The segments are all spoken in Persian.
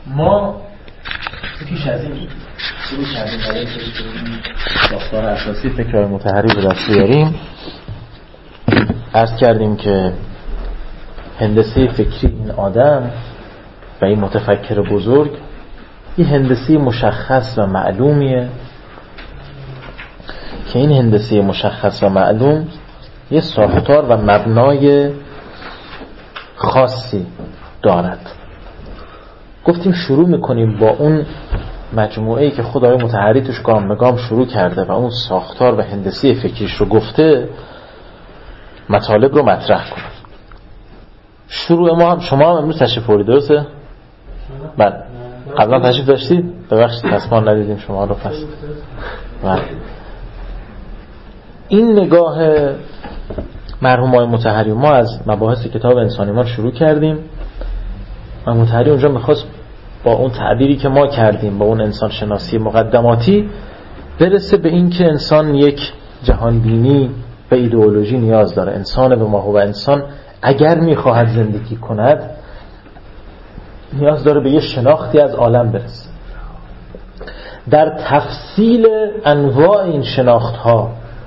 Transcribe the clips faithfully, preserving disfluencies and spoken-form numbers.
ما پیش از این شروع کردیم برای که این ساختار اساسی فکر مطهری رو دست بیاریم. عرض کردیم که هندسه فکری این آدم و این متفکر بزرگ این هندسه مشخص و معلومیه که این هندسه مشخص و معلوم یه ساختار و مبنای خاصی دارد. گفتیم شروع میکنیم با اون مجموعه‌ای که خدای مطهری توش گام به گام شروع کرده و اون ساختار و هندسه فکریش رو گفته، مطالب رو مطرح کنیم. شروع ما هم شما هم امروز تشریف آوردید، درسته؟ بله. قبلا تشریف داشتید؟ ببخشید تصمیم ندیدیم شما رو پس. بله. این نگاه مرحوم آقای مطهری ما از مباحث کتاب انسان ایمان شروع کردیم و مطهری اونجا میخواست با اون تعبیری که ما کردیم با اون انسان شناسی مقدماتی برسه به این که انسان یک جهان بینی و ایدئولوژی نیاز داره. انسان به ما و انسان اگر میخواهد زندگی کند نیاز داره به یه شناختی از عالم برسه. در تفصیل انواع این شناخت ها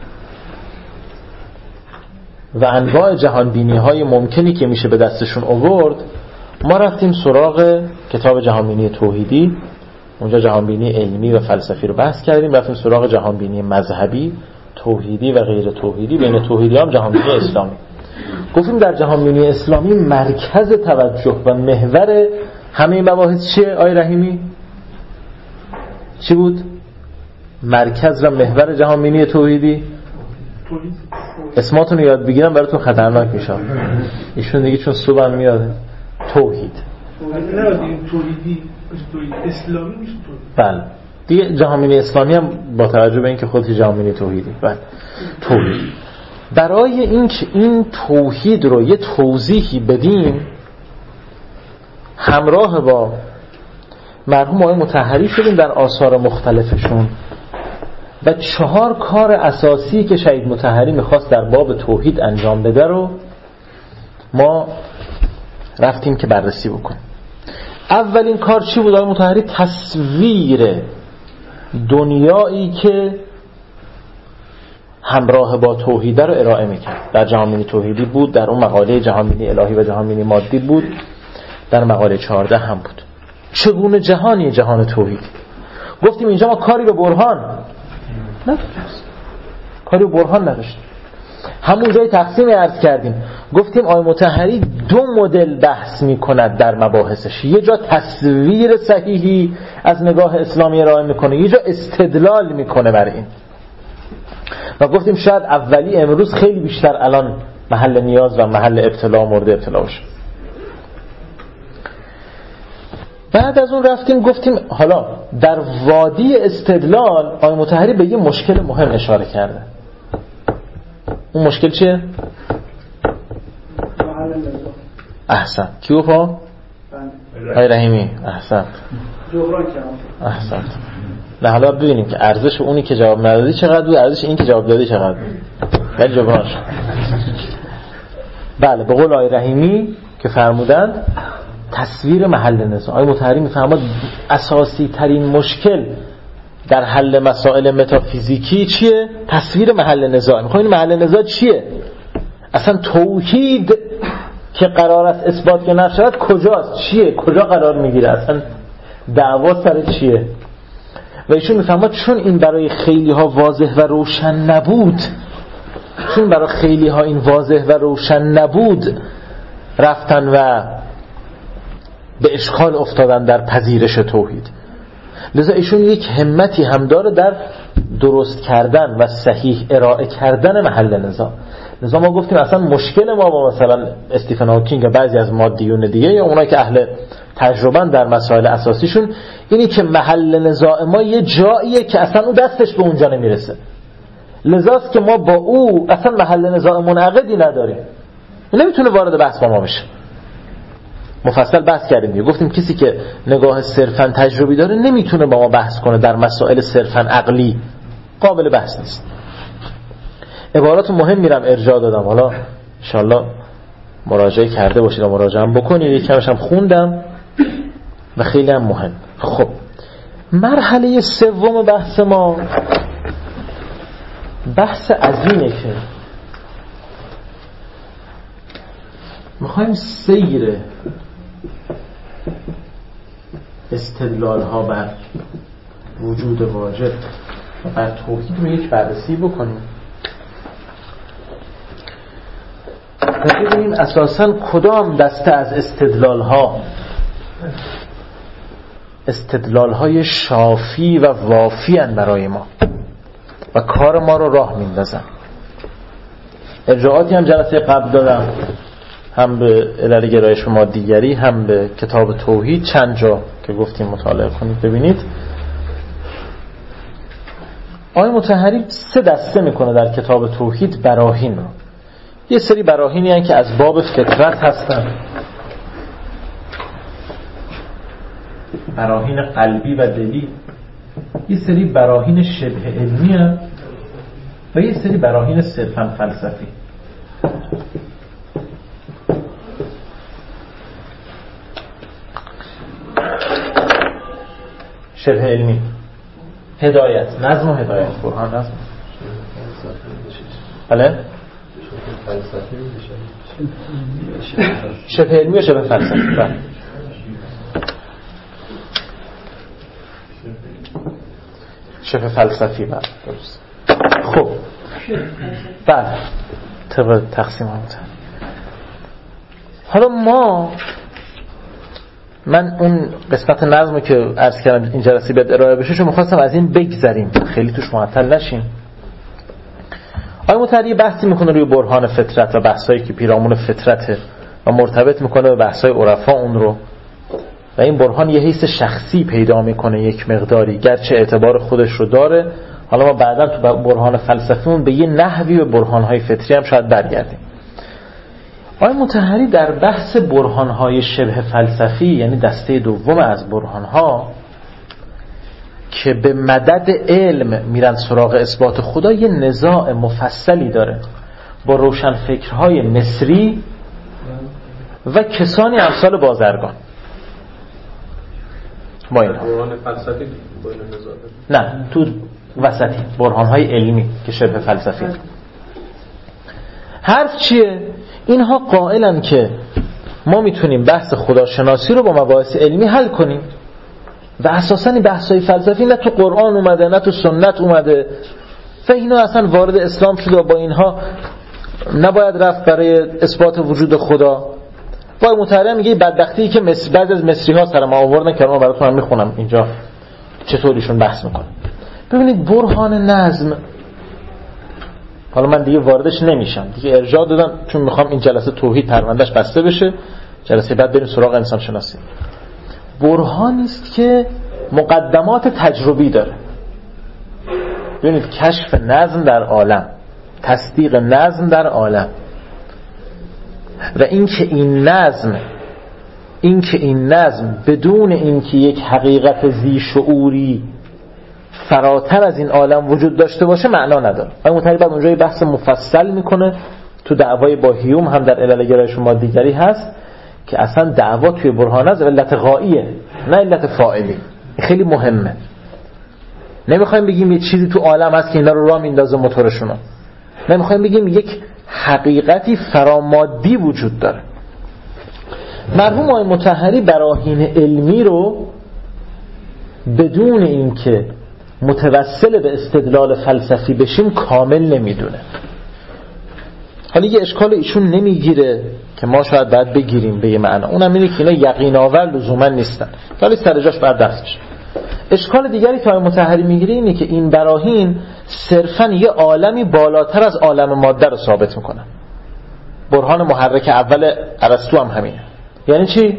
و انواع جهان بینی های ممکنی که میشه به دستشون آورد، ما رفتیم سراغ کتاب جهان بینی توحیدی. اونجا جهان بینی علمی و فلسفی رو بحث کردیم. رفتیم سراغ جهان بینی مذهبی، توحیدی و غیر توحیدی. بین توحیدی هم جهان بینی اسلامی. گفتیم در جهان بینی اسلامی مرکز توجه و محور همه مباحث چیه آقای رحیمی؟ چی بود؟ مرکز و محور جهان بینی توحیدی؟ اسماتون یاد بگیرم براتون خطرناک میشه. ایشون دیگه چون صبح هم میاده. توحید. توحیدی اسلامی میشه توحید. بله. دیگه جهان بینی اسلامی هم با توجه به اینکه خودش جهان بینی توحیدی. بله. توحید. برای اینکه این توحید رو یه توضیحی بدیم، همراه با مرحوم آقای مطهری شدیم در آثار مختلفشون و چهار کار اساسی که شهید مطهری میخواست در باب توحید انجام بده رو ما رفتیم که بررسی بکنیم. اولین کار چی بود آقای مطهری؟ تصویر دنیایی که همراه با توحید رو ارائه میکرد. در جهان بینی توحیدی بود، در اون مقاله جهان بینی الهی و جهان بینی مادی بود، در مقاله چهارده هم بود. چگونه جهانی جهان توحیدی؟ گفتیم اینجا ما کاری به برهان نداشتیم. کاری به برهان نداشتیم. همون جای تقسیم عرض کردیم. گفتیم آقای مطهری دو مدل بحث میکند در مباحثش. یه جا تصویر صحیحی از نگاه اسلامی ارائه میکنه، یه جا استدلال میکنه بر این. و گفتیم شاید اولی امروز خیلی بیشتر الان محل نیاز و محل ابتلا و مورد ابتلا باشه. بعد از اون رفتیم گفتیم حالا در وادی استدلال آقای مطهری به یه مشکل مهم اشاره کرده. اون مشکل چیه؟ احسن. کیو پا؟ آقای رحیمی. احسن. احسن. نه حالا ببینیم که ارزش اونی که جواب ندادی چقدر بود، ارزش این که جواب دادی چقدر بود. ولی جبرانش. بله، به قول آقای رحیمی که فرمودند تصویر محل نزاع. آقای مطهری میفرماد اساسی ترین مشکل در حل مسائل متافیزیکی چیه؟ تصویر محل نزاع. میخواین محل نزاع چیه؟ اصلا توحید که قرار است اثبات یا نشود کجاست؟ چیه؟ کجا قرار میگیره؟ اصلا دعوا سر چیه؟ و ایشون میفرماد چون این برای خیلی ها واضح و روشن نبود، چون برای خیلی ها این واضح و روشن نبود، رفتن و به اشکال افتادن در پذیرش توحید. لذا ایشون یک همتی هم داره در درست کردن و صحیح ارائه کردن محل نزاع. لذا ما گفتیم اصلا مشکل ما با مثلا استیفن هاکینگ و بعضی از مادیون دیگه یا اونایی که اهل تجربه در مسائل اساسیشون اینی که محل نزاع ما یه جاییه که اصلا او دستش به اونجا نمیرسه. لذاست که ما با او اصلا محل نزاع منعقدی نداریم. نمیتونه وارد بحث با ما بشه. مفصل بحث کردیم دیگه. گفتیم کسی که نگاه صرفاً تجربی داره نمیتونه با ما بحث کنه در مسائل صرفاً عقلی، قابل بحث نیست. عبارات مهم میرم ارجاع دادم، حالا انشالله مراجعه کرده باشید و مراجعه هم بکنید. یک کمش هم خوندم و خیلی هم مهم. خب مرحله سوم بحث ما بحث از اینه که میخوایم سیر استدلال ها بر وجود واجب و بر توحید رو یک بررسی بکنیم و ببینیم اساساً کدام دسته از استدلال ها استدلال های شافی و وافی هستند برای ما و کار ما رو راه میندازن. ارجاعاتی هم جلسه قبل دادم، هم به علل گرایش مادیگری هم به کتاب توحید، چند جا که گفتیم مطالعه کنید ببینید. آقای مطهری سه دسته میکنه در کتاب توحید براهین رو. یه سری براهینی هستند که از باب فطرت هستن، براهین قلبی و دلی. یه سری براهین شبه علمی هستند و یه سری براهین صرفاً فلسفی. شبه علمی، هدایت، نظم و هدایت، برهان نظم. بله؟ شبه علمی و شبه فلسفی. بله. شبه فلسفی. بله درست. خب بله طبق تقسیم هم تن. حالا ما من اون قسمت نظمی که عرض کردم این جلسه باید ارائه بشه چون می‌خواستم از این بگذریم، خیلی توش معطل نشیم. آقای مطهری بحثی میکنه روی برهان فطرت و بحثایی که پیرامون فطرته و مرتبط میکنه به بحثای عرفا اون رو، و این برهان یه حیث شخصی پیدا میکنه یک مقداری، گرچه اعتبار خودش رو داره. حالا ما بعدا تو برهان فلسفیمون به یه نحوی به برهان‌های فطری هم شاید برگردیم. آقای مطهری در بحث برهان‌های شبه فلسفی، یعنی دسته دوم از برهان‌ها که به مدد علم میرن سراغ اثبات خدا، یه نزاع مفصلی داره با روشنفکرهای مصری و کسانی امثال بازرگان. با اینها برهان فلسفی با این نزاع نه، تو وسطی برهان‌های علمی که شبه فلسفی. حرف چیه؟ اینها قائلن که ما میتونیم بحث خداشناسی رو با مباحث علمی حل کنیم و اساساً این بحث‌های فلسفی نه تو قرآن اومده نه تو سنت اومده و اینا اصلا وارد اسلام شده و با اینها نباید رفت برای اثبات وجود خدا. با مطهری میگه بدبختی که مصر بعضی از مصری‌ها سر ما آوردن که ما براتون هم میخونم اینجا چطوریشون بحث میکنه. ببینید برهان نظم، حالا من دیگه واردش نمیشم، دیگه ارجاع دادم چون میخوام این جلسه توحید پروندهش بسته بشه، جلسه بعد بریم سراغ انسان شناسی. برهانی است که مقدمات تجربی داره. ببینید کشف نظم در عالم، تصدیق نظم در عالم و اینکه این نظم اینکه این نظم بدون اینکه یک حقیقت ذی شعوری فراتر از این عالم وجود داشته باشه معنا نداره. آقای مطهری بعد اونجا بحث مفصل میکنه، تو دعوای با هیوم هم در علل گرایش مادیگری هست که اصلا دعوا توی برهان از علت غائیه نه علت فاعلی. خیلی مهمه. نمیخوایم بگیم یه چیزی تو عالم هست که اینا رو راه میندازه موتورشون، نمیخوایم بگیم یک حقیقتی فرامادی وجود داره. مرحوم آقای مطهری براهین علمی رو بدون اینکه متوسل به استدلال فلسفی بشیم کامل نمیدونه. حالا یه اشکال ایشون نمیگیره که ما شاید باید بگیریم به یه معنا، اونم اینه که اینا یقین آور لزوما نیستن، ولی سر جاش باید دست بشه. اشکال دیگری که آقای مطهری میگیره اینه که این براهین صرفاً یه عالمی بالاتر از عالم ماده رو ثابت میکنن. برهان محرک اول ارسطو هم همینه. یعنی چی؟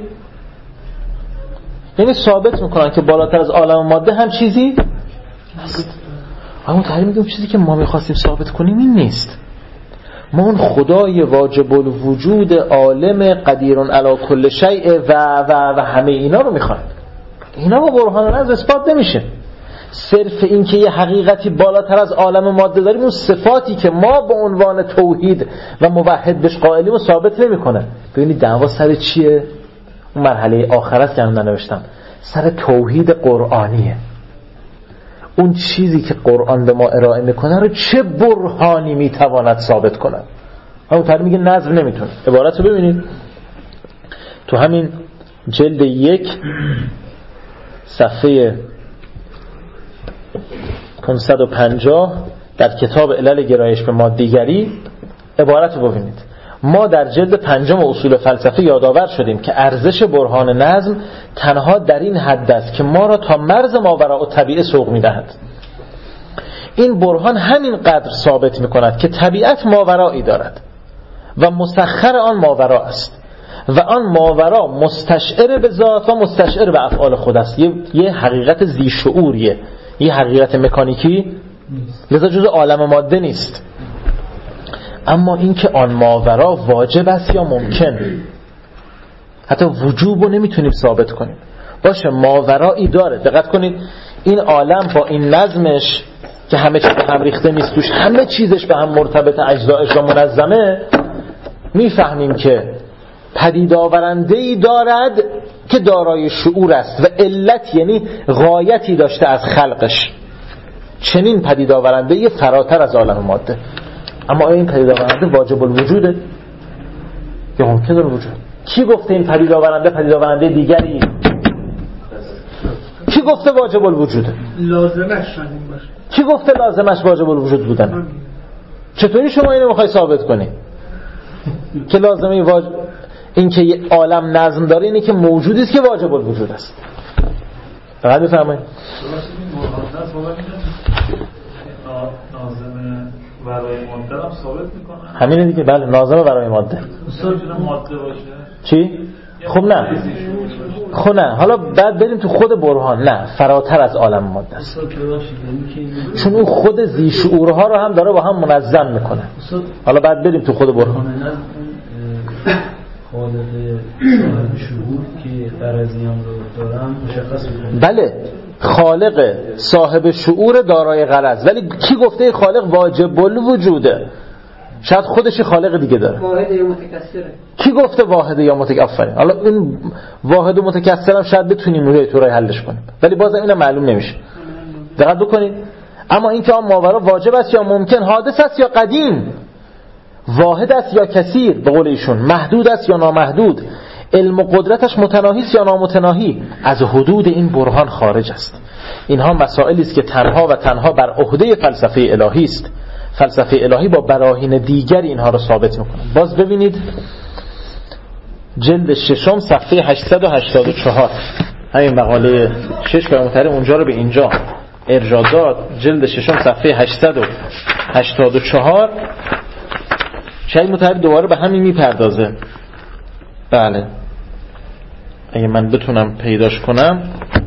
یعنی ثابت میکنن که بالاتر از عالم ماده هم چیزی هست. آقای مطهری میگه اون چیزی که ما میخواستیم ثابت کنیم این نیست. ما اون خدای واجب الوجود عالم قدیر علی کل شیء و و و همه اینا رو میخوایم. اینا با برهان نظم اثبات نمیشه. صرف این که یه حقیقتی بالاتر از عالم ماده داریم، اون صفاتی که ما به عنوان توحید و موحد بهش قائلیم رو ثابت نمیکنه. ببینید دعوا سر چیه؟ اون مرحله آخر است که من نوشتم. سر توحید قرآنیه. اون چیزی که قرآن به ما ارائه میکنه رو چه برهانی میتواند ثابت کنه؟ همون طرف میگه نظم نمیتونه. عبارت رو ببینید تو همین جلد یک صفحه پانصد و پنجاه در کتاب علل گرایش به مادیگری عبارت رو ببینید. ما در جلد پنجم اصول فلسفه یادآور شدیم که ارزش برهان نظم تنها در این حد است که ما را تا مرز ماوراء الطبیعه سوق می‌دهد. این برهان همین قدر ثابت می‌کند که طبیعت ماورایی دارد و مسخر آن ماورا است و آن ماورا مستشعر به ذات و مستشعر به افعال خود است. یه, یه حقیقت ذی شعوریه، یه حقیقت مکانیکی لذا جزء عالم ماده نیست. اما این که آن ماورا واجب است یا ممکن، حتی وجوب رو نمیتونیم ثابت کنیم. باشه ماورایی داره. دقت کنید این عالم با این نظمش که همه چیز به هم ریخته نیست توش، همه چیزش به هم مرتبط، اجزایش و منظمه، میفهمیم که پدید آورنده‌ای دارد که دارای شعور است و علت یعنی غایتی داشته از خلقش. چنین پدید آورنده‌ای فراتر از عالم ماده. اما این پدید آورنده واجب الوجوده یا ممکن الوجود؟ کی گفته این پدید آورنده پدید آورنده دیگری؟ کی گفته واجب الوجوده؟ لازمش شدیم باشه. کی گفته لازمش واجب الوجود بودن؟ چطوری شما اینو میخوای ثابت کنی که لازمه واجب این که یه عالم نظم داره اینه که موجودی است که واجب الوجود است؟ فقط بفرمایید ناظم برای ماده هم ثابت میکنه. همینه دیگه. بله ناظم برای ماده. میتونه ماده باشه. چی؟ خب نه. خب نه. حالا بعد بریم تو خود برهان. نه، فراتر از عالم ماده است. چون اون خود ذی شعورها رو هم داره با هم منظم میکنه. حالا بعد بریم تو خود برهان. خالق صاحب شعور که غرضیان رو دارم مشخص میکنه. بله خالق صاحب شعور دارای غرض، ولی کی گفته خالق واجب الوجوده؟ شاید خودش خالق دیگه داره. واحد یا متکثره. کی گفته واحد یا متکثره؟ حالا این واحد و متکثر هم شاید بتونیم روی تو راه حلش کنیم، ولی بازم اینا معلوم نمیشه. دقت بکنید. اما اینکه آن ماورا واجب است یا ممکن، حادث است یا قدیم، واحد است یا کثیر، به قول ایشون محدود است یا نامحدود، علم و قدرتش متناهی است یا نامتناهی، از حدود این برهان خارج است. اینها مسائلی است که تنها و تنها بر عهده فلسفه الهی است. فلسفه الهی با براهین دیگر اینها رو ثابت میکنه. باز ببینید جلد ششم صفحه هشتصد و هشتاد و چهار، همین مقاله شش که محترم اونجا رو به اینجا ارجاع داد. جلد ششم صفحه هشتصد و هشتاد و چهار شاید متحری دوباره به همین میپردازه. بله اگه من بتونم پیداش کنم.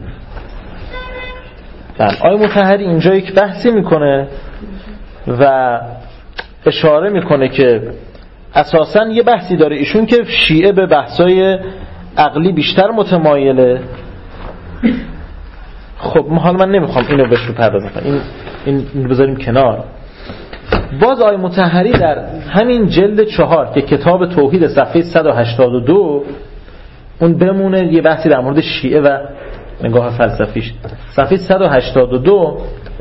بله آقای مطهری اینجا یک بحثی میکنه و اشاره میکنه که اساساً یه بحثی داره ایشون که شیعه به بحثای عقلی بیشتر متمایله. خب حالا من نمیخوام اینو بهش بپردازم، این این بذاریم کنار. باز آقای مطهری در همین جلد چهار که کتاب توحید صفحه صد و هشتاد و دو اون بمونه یه بحثی در مورد شیعه و نگاه فلسفیش. صفحه صد و هشتاد و دو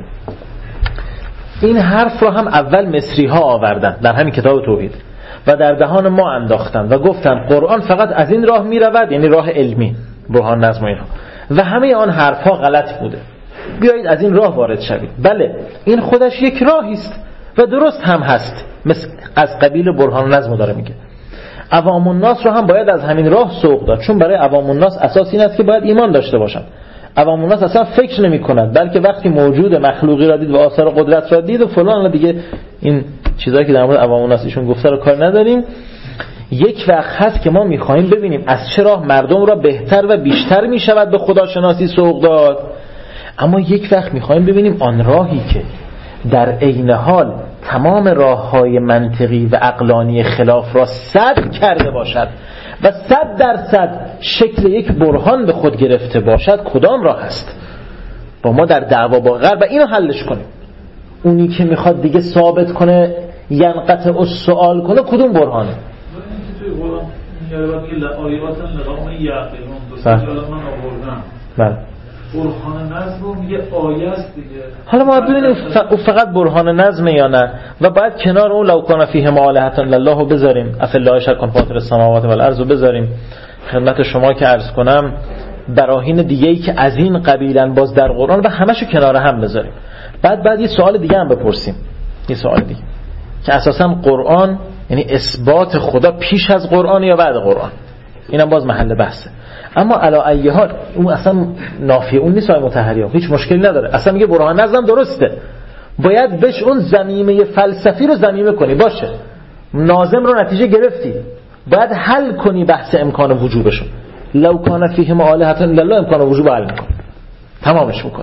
این حرف رو هم اول مصری ها آوردن در همین کتاب توحید و در دهان ما انداختن و گفتن قرآن فقط از این راه می رود، یعنی راه علمی، برهان نظم و اینها، و همه آن حرف ها غلط بوده، بیایید از این راه وارد شوید. بله این خودش یک راهی است و درست هم هست، مثل از قبیل برهان نظم داره میگه. عوام الناس رو هم باید از همین راه سوق داد، چون برای عوام الناس اساس این است که باید ایمان داشته باشن. عوام الناس اصلا فکر نمی کند، بلکه وقتی موجود مخلوقی را دید و آثار قدرت را دید و فلان، دیگه این چیزایی که در مورد عوام الناس ایشون گفته رو کار نداریم. یک وقت هست که ما میخواهیم ببینیم از چه راه مردم را بهتر و بیشتر میشود به خداشناسی سوق داد، اما یک وقت میخواهیم ببینیم آن راهی که در عین حال تمام راه‌های منطقی و عقلانی خلاف را سد کرده باشد و صد درصد شکل یک برهان به خود گرفته باشد، کدام راه است؟ با ما در دعوا با غرب اینو حلش کنیم. اونی که میخواد دیگه ثابت کنه ینقطع السؤال کنه، کدوم برهانه؟ من آوردم بله برهان نظم رو میگه آیه است دیگه. حالا ما ببینیم او فقط برهان نظمه یا نه و بعد کنار اون لو کان فیهم آلهة الا الله رو بذاریم افالله شک فاطر السماوات والارض رو بذاریم خدمت شما که عرض کنم براهین دیگه‌ای که از این قبیلن باز در قرآن و همشو کنار هم بذاریم. بعد بعد یه سوال دیگه هم بپرسیم، یه سوال دیگه که اساسا قرآن یعنی اثبات خدا پیش از قرآن یا بعد قرآن، اینم باز محل بحثه. اما علی ای حال اون اصلا نافی اون نیست آقای مطهری، هیچ مشکلی نداره، اصلا میگه برهان نظم درسته، باید بهش اون ضمیمه فلسفی رو ضمیمه کنی، باشه ناظم رو نتیجه گرفتی، باید حل کنی بحث امکان وجوبشو. لو کان فیهم آلهة الا الله امکان وجوب حل میکن، تمامش میکن.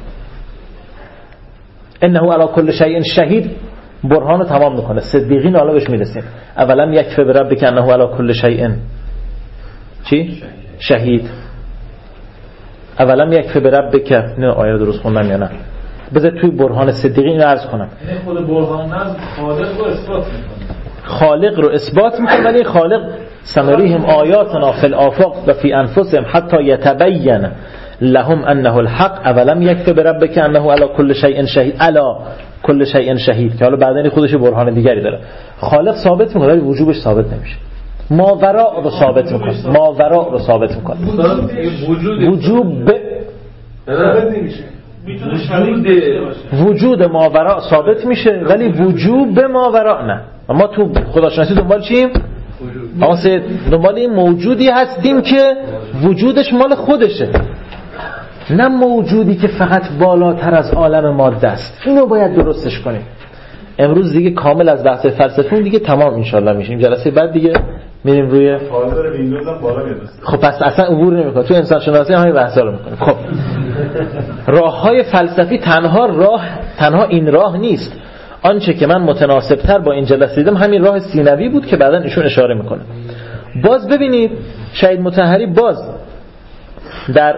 انه علی کل شیء شهید برهانو تمام میکنه. صدیقین حالا بهش میرسیم. اولا یکفی بربک انه علی کل شیء چی؟ شهید. اولا یکفی بربک، نه آیه رو درست خوندم یا نه؟ بذار توی برهان صدیقین رو عرض کنم. یعنی خود برهان نظم خالق رو اثبات میکنه. خالق رو اثبات میکنه، ولی خالق سنریهم آیاتنا فی الآفاق و فی انفسهم حتی یتبین لهم انه الحق اولم یکفی بربک انه علی کل شیء شهید علی کل شیء شهید که حالا بعدن خودش برهان دیگری داره. خالق ثابت میکنه ولی وجوبش ثابت نمیشه. ماوراء رو ثابت میکنه، ماوراء رو ثابت میکنه. وجوب ب... نمیشه. وجود ماوراء ثابت میشه ولی وجوب به ماوراء نه. ما تو خداشناسی دنبال چیم؟ آقا سید دنبال این موجودی هستیم که وجودش مال خودشه، نه موجودی که فقط بالاتر از عالم ماده است. اینو باید درستش کنیم. امروز دیگه کامل از بحث فلسفه دیگه تمام انشالله میشیم. جلسه بعد دیگه میریم روی فایل ویندوز هم بالا میاد. خب پس اصلا عبور نمیکنه تو انسان شناسی همین بحثا رو میکنه. خب راههای فلسفی تنها راه تنها این راه نیست. آنچه که من متناسب تر با این جلسه دیدم همین راه سینوی بود که بعداً ایشون اشاره میکنه. باز ببینید شهید مطهری باز در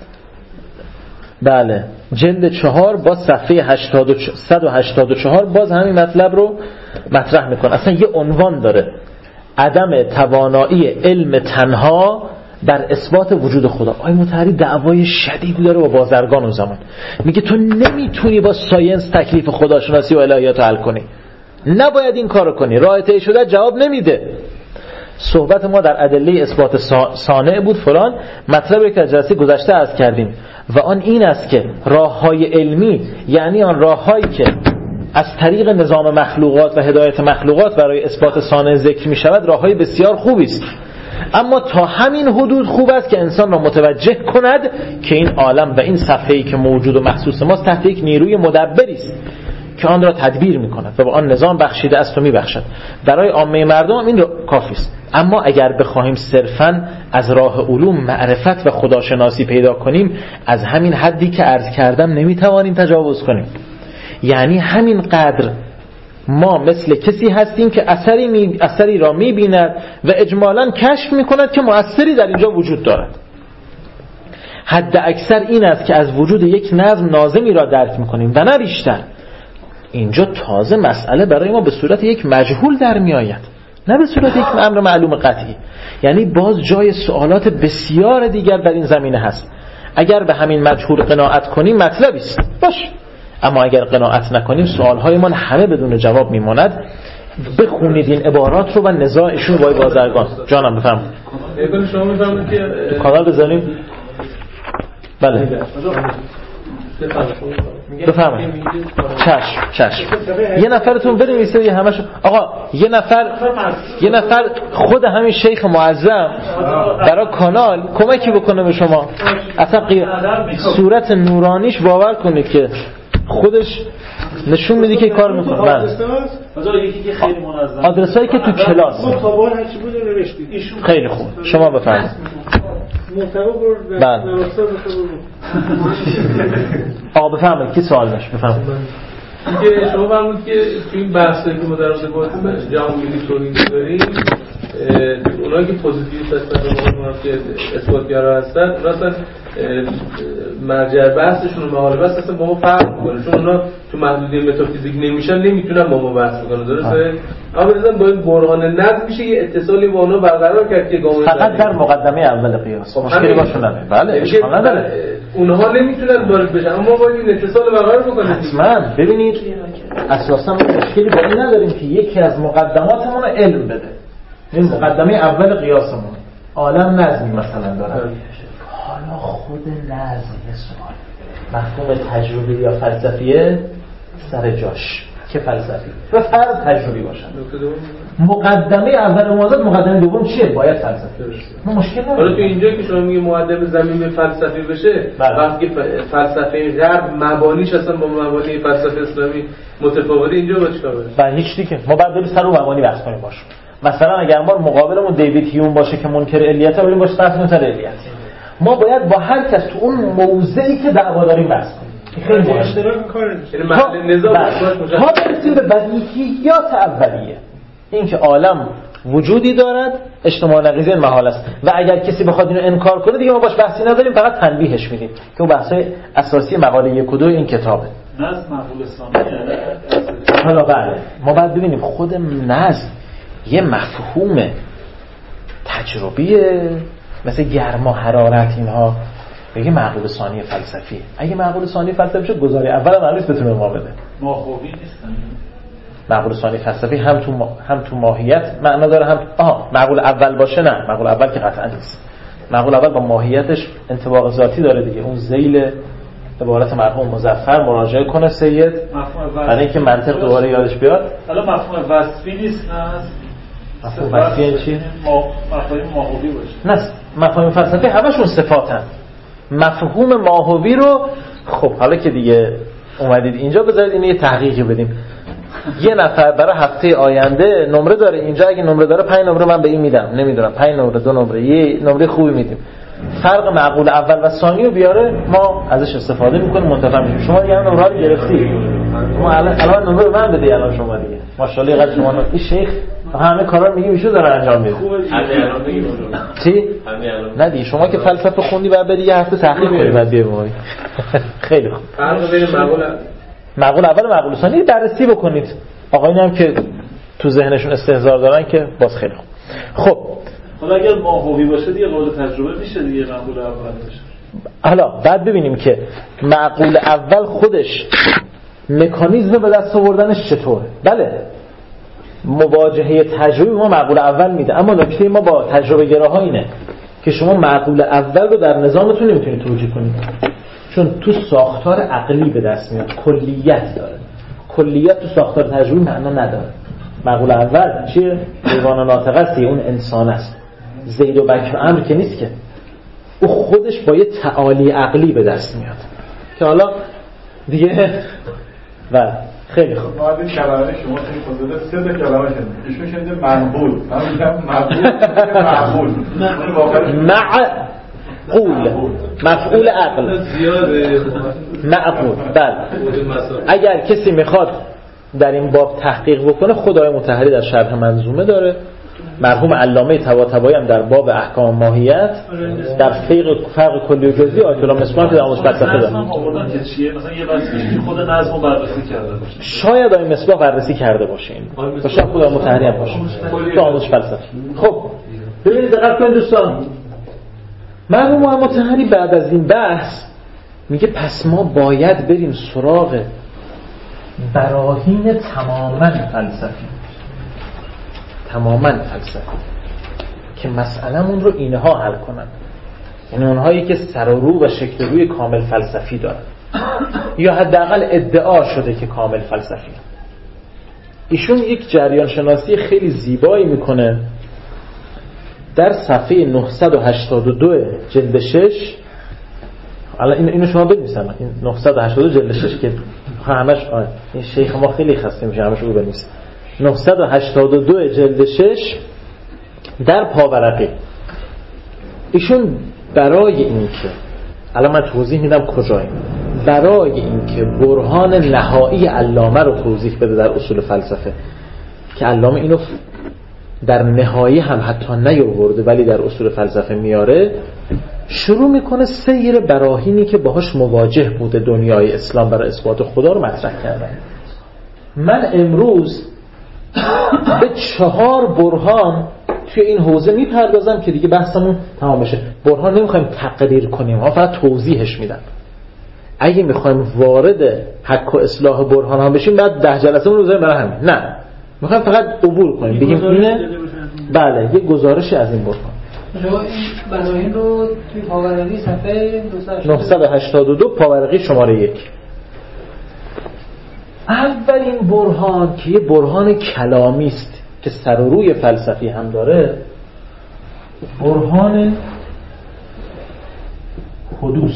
بله جلد چهار باز صفحه صد و هشتاد و چهار باز همین مطلب رو مطرح میکنه. اصلا یه عنوان داره، عدم توانایی علم تنها در اثبات وجود خدا. آقای مطهری دعوای شدیدی داره با بازرگان اون زمان، میگه تو نمیتونی با ساینس تکلیف خداشناسی و الهیات حل کنی، نباید این کارو کنی، راه طی شده جواب نمیده. صحبت ما در ادله اثبات صانع بود فلان، مطلبی که از جلسه گذشته عرض کردیم و آن این است که راههای علمی یعنی آن راههایی که از طریق نظام مخلوقات و هدایت مخلوقات برای اثبات صانع ذکر می شود راههای بسیار خوبی است، اما تا همین حدود خوب است که انسان را متوجه کند که این عالم و این صفحه‌ای که موجود و محسوس ماست تحت یک نیروی مدبری است که آن را تدبیر می کند و با آن نظام بخشیده است و می بخشد. برای عامه مردم هم این را کافی است. اما اگر بخواهیم صرفاً از راه علوم معرفت و خداشناسی پیدا کنیم، از همین حدی که عرض کردم نمی توانیم تجاوز کنیم. یعنی همین قدر ما مثل کسی هستیم که اثری, می... اثری را می بیند و اجمالاً کشف می کند که مؤثری در اینجا وجود دارد. حد اکثر این است که از وجود یک نظم ناظمی را درک می کنیم و نه بیشتر. اینجا تازه مسئله برای ما به صورت یک مجهول در می آید، نه به صورت یک امر معلوم قطعی. یعنی باز جای سوالات بسیار دیگر در این زمینه هست. اگر به همین مجهول قناعت کنیم مطلبی است، باش. اما اگر قناعت نکنیم سوالهای ما همه بدون جواب میماند. بخونید این عبارات رو و نزاعشون با بازرگان. جانم بفرمایید. اگه شما میفهمید که کانال بزنیم. بله بفرمایید. چشم چشم. یه نفرتون بنویسه یه همش. آقا یه نفر یه نفر خود همین شیخ معظم برای کانال کمکی بکنه به شما. اصلا قی... صورت نورانیش باور کنید که خودش نشون میده که کار میکنه. بله. آدرسایی که تو کلاس خیلی خوب. شما بفرمایید. بله. آقا بفرمایید. کی سوال داشت؟ بفرمایید. اینکه شما فرمودید که تو این بحثی که ما در مورد جهانگیری تولید داریم، اونایی که پوزیتیو هستن و منفی اثباتگرا هستن، مثلا مرجع بحثشون و مقاله بحث اصلا با ما فرق می‌کنه، چون اونا تو محدوده متافیزیک نمیشن، نمیتونن با ما بحث بکنن. درسته؟ اما مثلا با این برهان نظم میشه یه اتصالی با اونا برقرار کرد که گام فقط در مقدمه اول قیاس مشکلی باشون نداره. بله اشکال نداره. اونها نمیتونن وارد بشن، اما ما باید این اتصال برقرار بکنیم. حتما. ببینید اساسا مشکلی با این نداریم که یکی از مقدماتمون رو علم بده. این مقدمه اول قیاسمون عالم نظمی مثلا داره. حالا خود نظم یه سوال مفهوم تجربی یا فلسفیه سر جاش که فلسفی و فرض تجربی باشن. مقدمه اول موازات مقدمه دوم چیه؟ باید فلسفی بشه. ما مشکل نداره. حالا تو اینجا که شما میگی مقدمه زمین فلسفی بشه، وقتی که فلسفه غرب مبانیش اصلا با مبانی فلسفه اسلامی متفاوته، اینجا با چیکار باشه؟ و هیچ دیگه ما بعد بریم سر اون مبانی بحث کنیم باشه. مثلا اگر ما مقابلمون دیوید هیوم باشه که منکر علیته، بریم باشه بحث کنیم سر علیت. ما باید با هر کس تو اون موضعی که دعوا داریم بحث کنیم. خیلی مهمه. اشتراک کارش. یعنی محل نظام ها برسیم به بدیهیات اولیه. این که عالم وجودی دارد، اجتماع نقیضی محال است و اگر کسی بخواد اینو انکار کنه دیگه ما باش بحثی نداریم، فقط تنبیهش میدیم که اون بحثای اساسی مقاله یک و دو این کتابه. نظم مقبول ثانیه. حالا بله ما باید ببینیم خود نظم یه مفهوم تجربیه مثل گرما حرارت اینها، بگه معقول ثانی فلسفی. اگه معقول ثانی فلسفی شد گزاره اول هم نیست بتونه ما بده. ماهوی نیستن. معقول ثانی فلسفی هم تو ما... هم تو ماهیت معنا داره، هم آها معقول اول باشه نه، معقول اول که قطعا نیست. معقول اول با ماهیتش انطباق ذاتی داره دیگه. اون ذیل عبارت مرحوم مظفر مراجعه کنه سید برای اینکه منطق دوباره یادش بیاد. حالا مفهوم وصفی نیست نه. مفهوم وصفی چی؟ مفاهیم ماهوی باشه. نه مفاهیم فلسفی همشون صفاتن. مفهوم ماهوی رو خب حالا که دیگه اومدید اینجا بذارید اینو یه تحقیقی بدیم. یه نفر برای هفته آینده نمره داره اینجا، اگه نمره داره پنج نمره من به این میدم، نمیدونم پنج نمره دو نمره یه نمره خوبی میدیم. فرق معقول اول و ثانی رو بیاره ما ازش استفاده میکنیم منتفع میشیم. شما دیگه نمره رو گرفتی، ما الان الان نمره من بده الان شما دیگه ماشاءالله قد شما این شیخ همه کارا رو میگیم ایشون داره انجام میده. همین الان بگیم چی؟ نه دیگه شما که فلسفه خوندی بعد بری یه هفته تحقیق کنی بعد بیای. خیلی خوب. فرق بین معقول معقول اول و معقول ثانی بررسی بکنید. آقایون هم که تو ذهنشون استحضار دارن که باز خیلی خوب. خب حالا اگر ماهوی باشه دیگه قابل تجربه میشه دیگه معقول اول باشه. حالا بعد ببینیم که معقول اول خودش مکانیزم به دست آوردنش چطوره. بله مواجهه تجربی ما معقول اول میده، اما نکته ما با تجربه گراها اینه که شما معقول اول رو در نظامتون نمیتونید توجیه کنید، چون تو ساختار عقلی به دست میاد، کلیت داره. کلیت تو ساختار تجربی معنا نداره. معقول اول چیه؟ حیوان ناطق است، اون انسان است. زید و بکر امر که نیست که، او خودش با یه تعالی عقلی به دست میاد که حالا دیگه و خیلی خوب. ما این کلمه شما توی فضل سه تا کلمه شده. ایشون شده منقول. من میگم مقبول. مقبول. معقول. مفعول عقل. زیاده. معقول. بله. اگر کسی میخواد در این باب تحقیق بکنه خدای مطهری در شرح منظومه داره. مرحوم علامه طباطبایی هم در باب احکام ماهیت در فرق فرق کلی و جزئی آیت الله مصباح که در موضوع فلسفه داره. نظم آوردن که چیه؟ مثلا یه بحثی خود نظم رو بررسی کرده باشه. شاید آیه مصباح بررسی کرده باشه این. باشه خدا مطهری هم باشه. تو آموزش فلسفه. خب ببینید دقت کنید دوستان. مرحوم مطهری بعد از این بحث میگه پس ما باید بریم سراغ براهین تماماً فلسفی. تماماً فلسفی که مسئله‌مون رو اینها حل کنن، یعنی اونهایی که سر و رو و شکل روی کامل فلسفی دارن یا حداقل ادعا شده که کامل فلسفی. ایشون یک جریان شناسی خیلی زیبایی میکنه در صفحه نهصد و هشتاد و دو جلد شش. الان اینو شما بنویسید، این نهصد و هشتاد و دو جلد شش که همش آره این شیخ ما خیلی خسته میشه همش رو بنویسید. نهصد و هشتاد و دو جلد شش در پاورقی ایشون برای این که الان من توضیح میدم کجایی، برای این که برهان نهایی علامه رو توضیح بده در اصول فلسفه که علامه اینو در نهایی هم حتی نیاورده ولی در اصول فلسفه میاره، شروع میکنه سیر براهینی که باهاش مواجه بوده دنیای اسلام برای اثبات خدا رو مطرح کردن. من امروز به چهار برهان توی این حوزه میپردازم که دیگه بحثمون تمام بشه. برهان نمیخوایم تقریر کنیم، ها فقط توضیحش میدم. اگه میخوایم وارد حق و اصلاح برهان ها بشیم بعد ده جلسه اون روزه برای همین. نه، میخوایم فقط عبور کنیم بگیم اینه. بله، یه گزارشی از این برهان. شما این براهین رو توی پاورقی صفحه نهصد و هشتاد و دو پاورقی شماره یک. اولین برهان که یه برهان کلامی است که سر و روی فلسفی هم داره، برهان حدوث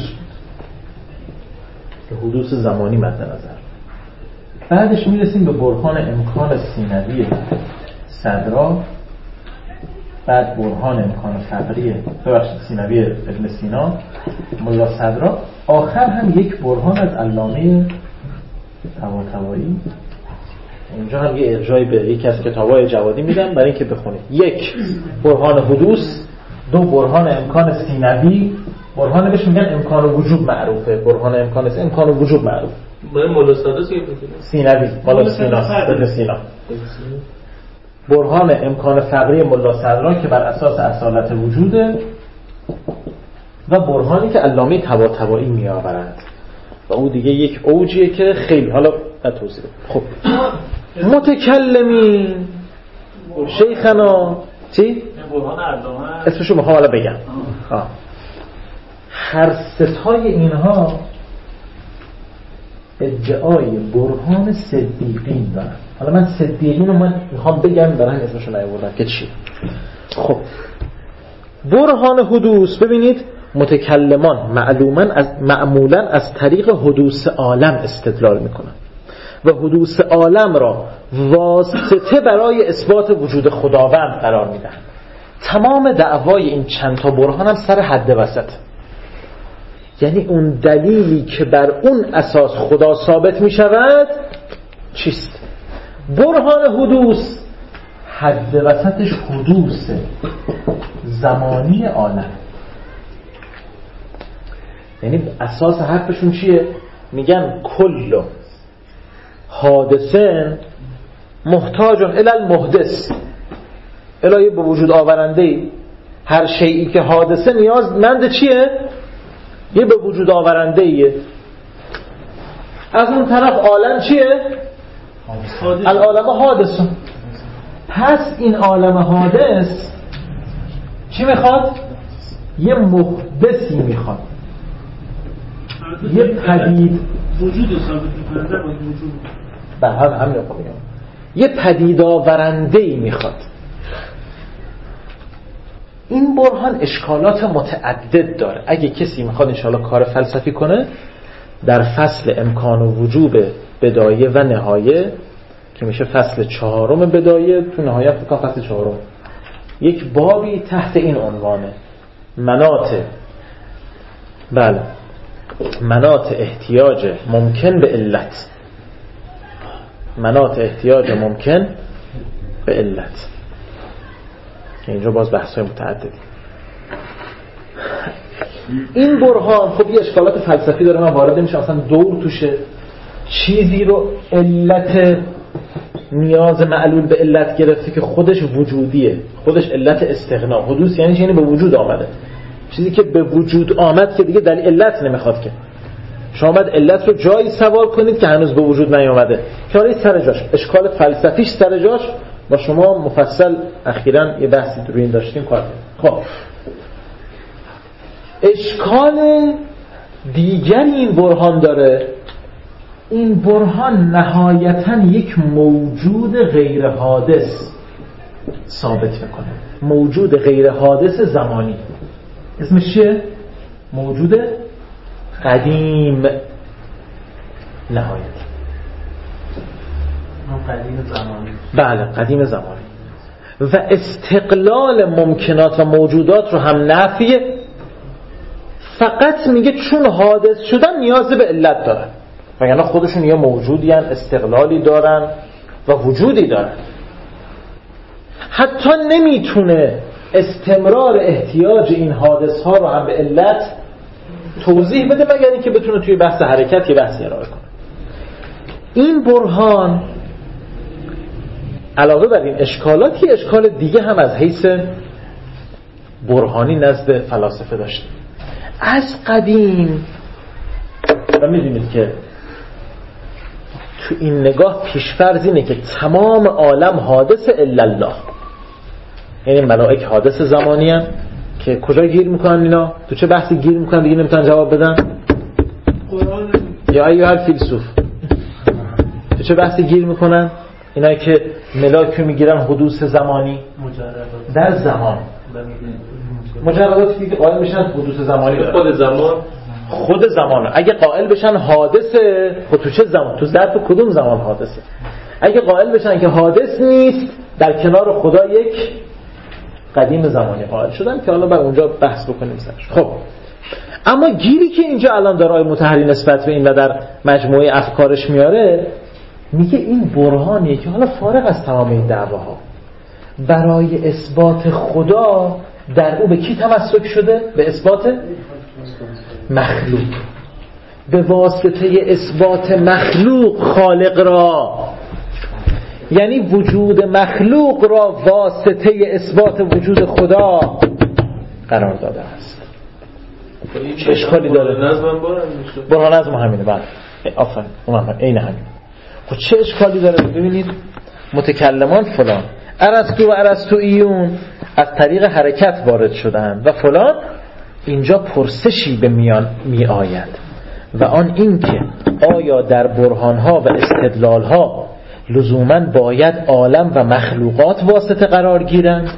که حدوث زمانی مد نظر. بعدش میرسیم به برهان امکان سینوی صدرا، بعد برهان امکان فقری ببخشید سینوی ابن سینا ملا صدرا، آخر هم یک برهان از علامه طباطبایی. اینجا هم یه ارجاعی به یکی از کتاب‌های جوادی میدم برای اینکه بخونید. یک برهان حدوث، دو برهان امکان سینوی. برهان بهش میگن امکان وجوب معروفه، برهان امکان س... امکان وجوب معروف. برای مولا صدرا سینوی مولا سینا ابن سینا. برهان امکان فقری ملا صدرا که بر اساس اصالت وجوده، و برهانی که علامه طباطبایی میآورند و او دیگه یک اوجیه که خیلی حالا توضیح. خب متکلمین شیخنا چی؟ برهان علامه اسمشو میخوام حالا بگم. آه. هر ستای اینها ادعای برهان صدیقین دارن. حالا من صدیقین رو من میخوام بگم برای اسمشو نیاوردم که چی. خب برهان حدوث، ببینید متکلمان معلوما از معمولا از طریق حدوث عالم استدلال میکنن و حدوث عالم را واسطه برای اثبات وجود خداوند قرار میدن. تمام دعوای این چند تا برهان هم سر حد وسط، یعنی اون دلیلی که بر اون اساس خدا ثابت میشود چیست؟ برهان حدوث حد وسطش حدوث زمانی عالم، یعنی اساس حرفشون چیه؟ میگن کل حادثه محتاج الی المحدث، الهی به وجود آورنده. هر شیئی که حادثه نیازمند چیه؟ یه به وجود آورنده ایه. از اون طرف عالم چیه؟ العالم حادث. پس این عالم حادث چی میخواد؟ یه محدثی میخواد، یه پدید وجود ثابت میکنه در وجود به هم هم نکنیم یه پدید آورنده‌ای میخواد. این برهان اشکالات متعدد داره. اگه کسی میخواد انشاءالله کار فلسفی کنه، در فصل امکان و وجوب بدایه و نهایه که میشه فصل چهارم بدایه، تو نهایه فکر فصل چهارم، یک بابی تحت این عنوانه: مناط بله مناط احتیاج ممکن به علت. مناط احتیاج ممکن به علت که اینجا باز بحث‌های متعددی. این برهان خب یه اشکالات فلسفی داره، من وارد نمیشم، اصلا دور توشه. چیزی رو علت نیاز معلول به علت گرفته که خودش وجودیه، خودش علت استغنا. حدوث یعنی چی؟ یعنی به وجود آمده. چیزی که به وجود آمد که دیگه دلیل علت نمیخواد که شما باید علت رو جایی سوار کنید که هنوز به وجود نیامده. کاری سر جاش، اشکال فلسفیش سر جاش. با شما مفصل اخیراً یه بحثی روی این داشتیم کار. خب اشکال دیگری این برهان داره. این برهان نهایتاً یک موجود غیر حادث ثابت میکنه، موجود غیر حادث زمانی. اسمش چیه؟ موجود قدیم نهایت. قدیم زمانی. بله قدیم زمانی. و استقلال ممکنات و موجودات رو هم نفیه، فقط میگه چون حادث شدن نیاز به علت دارن، وگرنه خودشون یه موجودی هن، استقلالی دارن و وجودی دارن. حتی نمیتونه استمرار احتیاج این حادث ها رو هم به علت توضیح بده مگر اینکه بتونه توی بحث حرکت یه بحثی ارائه کنه. این برهان علاوه بر این اشکالات یه اشکال دیگه هم از حیث برهانی نزد فلاسفه داشته. از قدیم و میدونید که تو این نگاه پیشفرض اینه که تمام عالم حادث الا الله، یعنی ملائک حادث زمانی هستند که کجا گیر میکنن اینا؟ تو چه بحثی گیر میکنن دیگه نمیتونن جواب بدن؟ قرآن. یا ایها الفیلسوف تو چه بحثی گیر میکنن؟ اینایی که ملاک رو میگیرن حدوث زمانی در زمان، مجرداتی که قائل میشن حدوث زمانی خود زمان خود زمانه. اگه قائل بشن حادثه، خود تو چه زمان؟ تو ظرف کدوم زمان حادثه؟ اگه قائل بشن که حادث نیست، در کنار خدا یک قدیم زمانی قائل شدن که حالا با اونجا بحث بکنیم سرش. خب اما گیری که اینجا الان داره آقای مطهری نسبت به این و در مجموعه افکارش میاره، میگه این برهانیه که حالا فارغ از تمام این دعواها برای اثبات خدا در او به کی تمسک شده؟ به اثبات مخلوق. به واسطه اثبات مخلوق خالق را، یعنی وجود مخلوق را واسطه اثبات وجود خدا قرار داده است. چه اشکالی داره؟ برهان نظم همینه. بعد آفرین اونم عین همین. خب چه اشکالی داره؟ ببینید متکلمان فلان ارسطو و ارسطویون از طریق حرکت وارد شدن و فلان، اینجا پرسشی به میان می آید و آن این که آیا در برهانها و استدلالها لزوماً باید عالم و مخلوقات واسطه قرار گیرند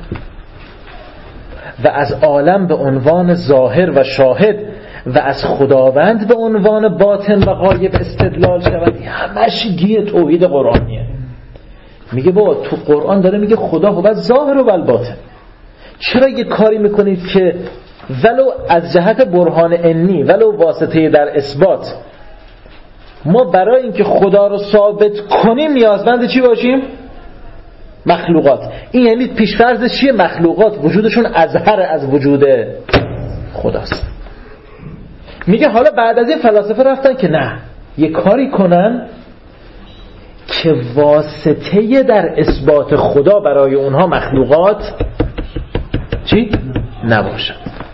و از عالم به عنوان ظاهر و شاهد و از خداوند به عنوان باطن و غایب استدلال شود؟ همش گیر توحید قرآنیه. میگه بابا تو قرآن داره میگه خدا هو ظاهر و باطن، چرا یه کاری میکنید که ولو از جهت برهان انی ولو واسطه در اثبات ما برای اینکه خدا رو ثابت کنیم نیازمند چی باشیم؟ مخلوقات. این یعنی پیشفرض چیه؟ مخلوقات وجودشون اظهر از وجود خداست. میگه حالا بعد از این فلاسفه رفتن که نه، یه کاری کنن که واسطه در اثبات خدا برای اونها مخلوقات چی؟ نباشن.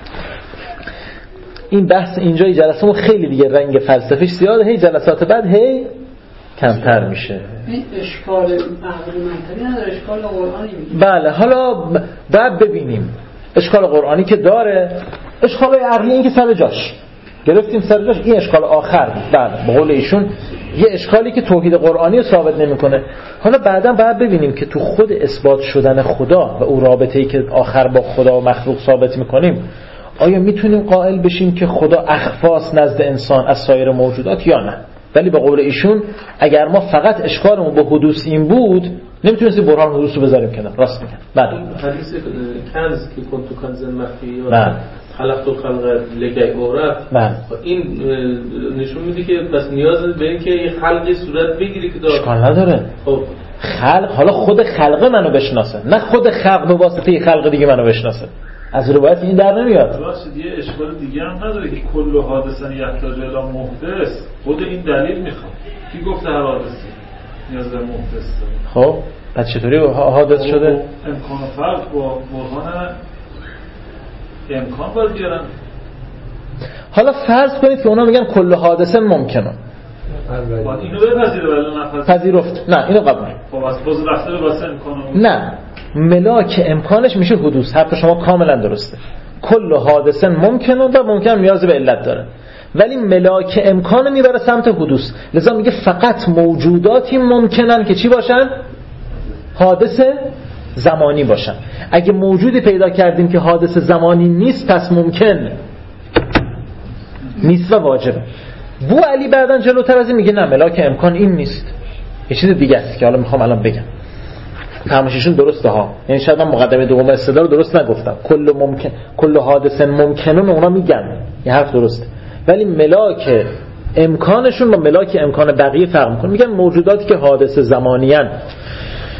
این بحث اینجا جلسه خیلی دیگه رنگ فلسفیش زیاده، هی جلسات بعد هی کمتر میشه. این اشکال عقلی منطقی نداره، اشکال قرآنی میگه. بله حالا بعد ببینیم اشکال قرآنی که داره، اشکال عقلی این که سر جاش گرفتیم سر جاش، این اشکال آخر. بله به قول ایشون یه اشکالی که توحید قرآنی رو ثابت نمیکنه. حالا بعدا باید ببینیم که تو خود اثبات شدن خدا و او رابطه‌ای که آخر با خدا و مخلوق ثابت میکنیم، آیا میتونیم قائل بشیم که خدا اخفاست نزد انسان از سایر موجودات یا نه؟ ولی به قول ایشون اگر ما فقط اشکالمون با حدوث این بود نمیتونستیم برهان حدوث رو بذاریم کنار. راست میگن. بله حدیث کنز که کنتو کنز مخفی یا خلقت الخلق لکی عورت، این نشون میده که بس نیاز به این که یه خلقی صورت بگیری که داره. اشکال نداره. خب خلق حالا خود خلق منو بشناسه، نه خود خلق به واسطه خلق دیگه منو بشناسه. از روایت این در نمیاد. راست یه اشکال دیگه هم نداره که کل حادثه یحتاج الی محدث، خود این دلیل میخواد. کی گفته هر حادثه نیاز به محدث داره؟ خب پس چطوری حادث شده؟ امکان و فرق با برهان امکان باید بیارن. حالا فرض کنید که اونا میگن کل حادثه ممکنه، باید اینو بپذیره ولی نپذیره. پذیرفت. نه اینو قبول. خب از باز رفته واسه امکانو. نه ملاک امکانش میشه حدوث. حرف شما کاملا درسته. کل حادثه ممکنه و ممکن نیاز به علت داره، ولی ملاک امکان میبره سمت حدوث. لذا میگه فقط موجوداتی ممکنن که چی باشن؟ حادث زمانی باشن. اگه موجودی پیدا کردیم که حادث زمانی نیست پس ممکن نیست و واجبه. بو علی بعدن جلوتر از این میگه نه ملاک امکان این نیست، یه چیز دیگه است که حالا میخوام الان بگم. فرمایششون درسته ها، یعنی شاید من مقدمه دوم استدلال درست نگفتم. کل ممکن کل حادثه ممکنون اونا میگن این حرف درسته، ولی ملاک امکانشون با ملاک امکان بقیه فرق میکنه. میگن موجوداتی که حادث زمانیان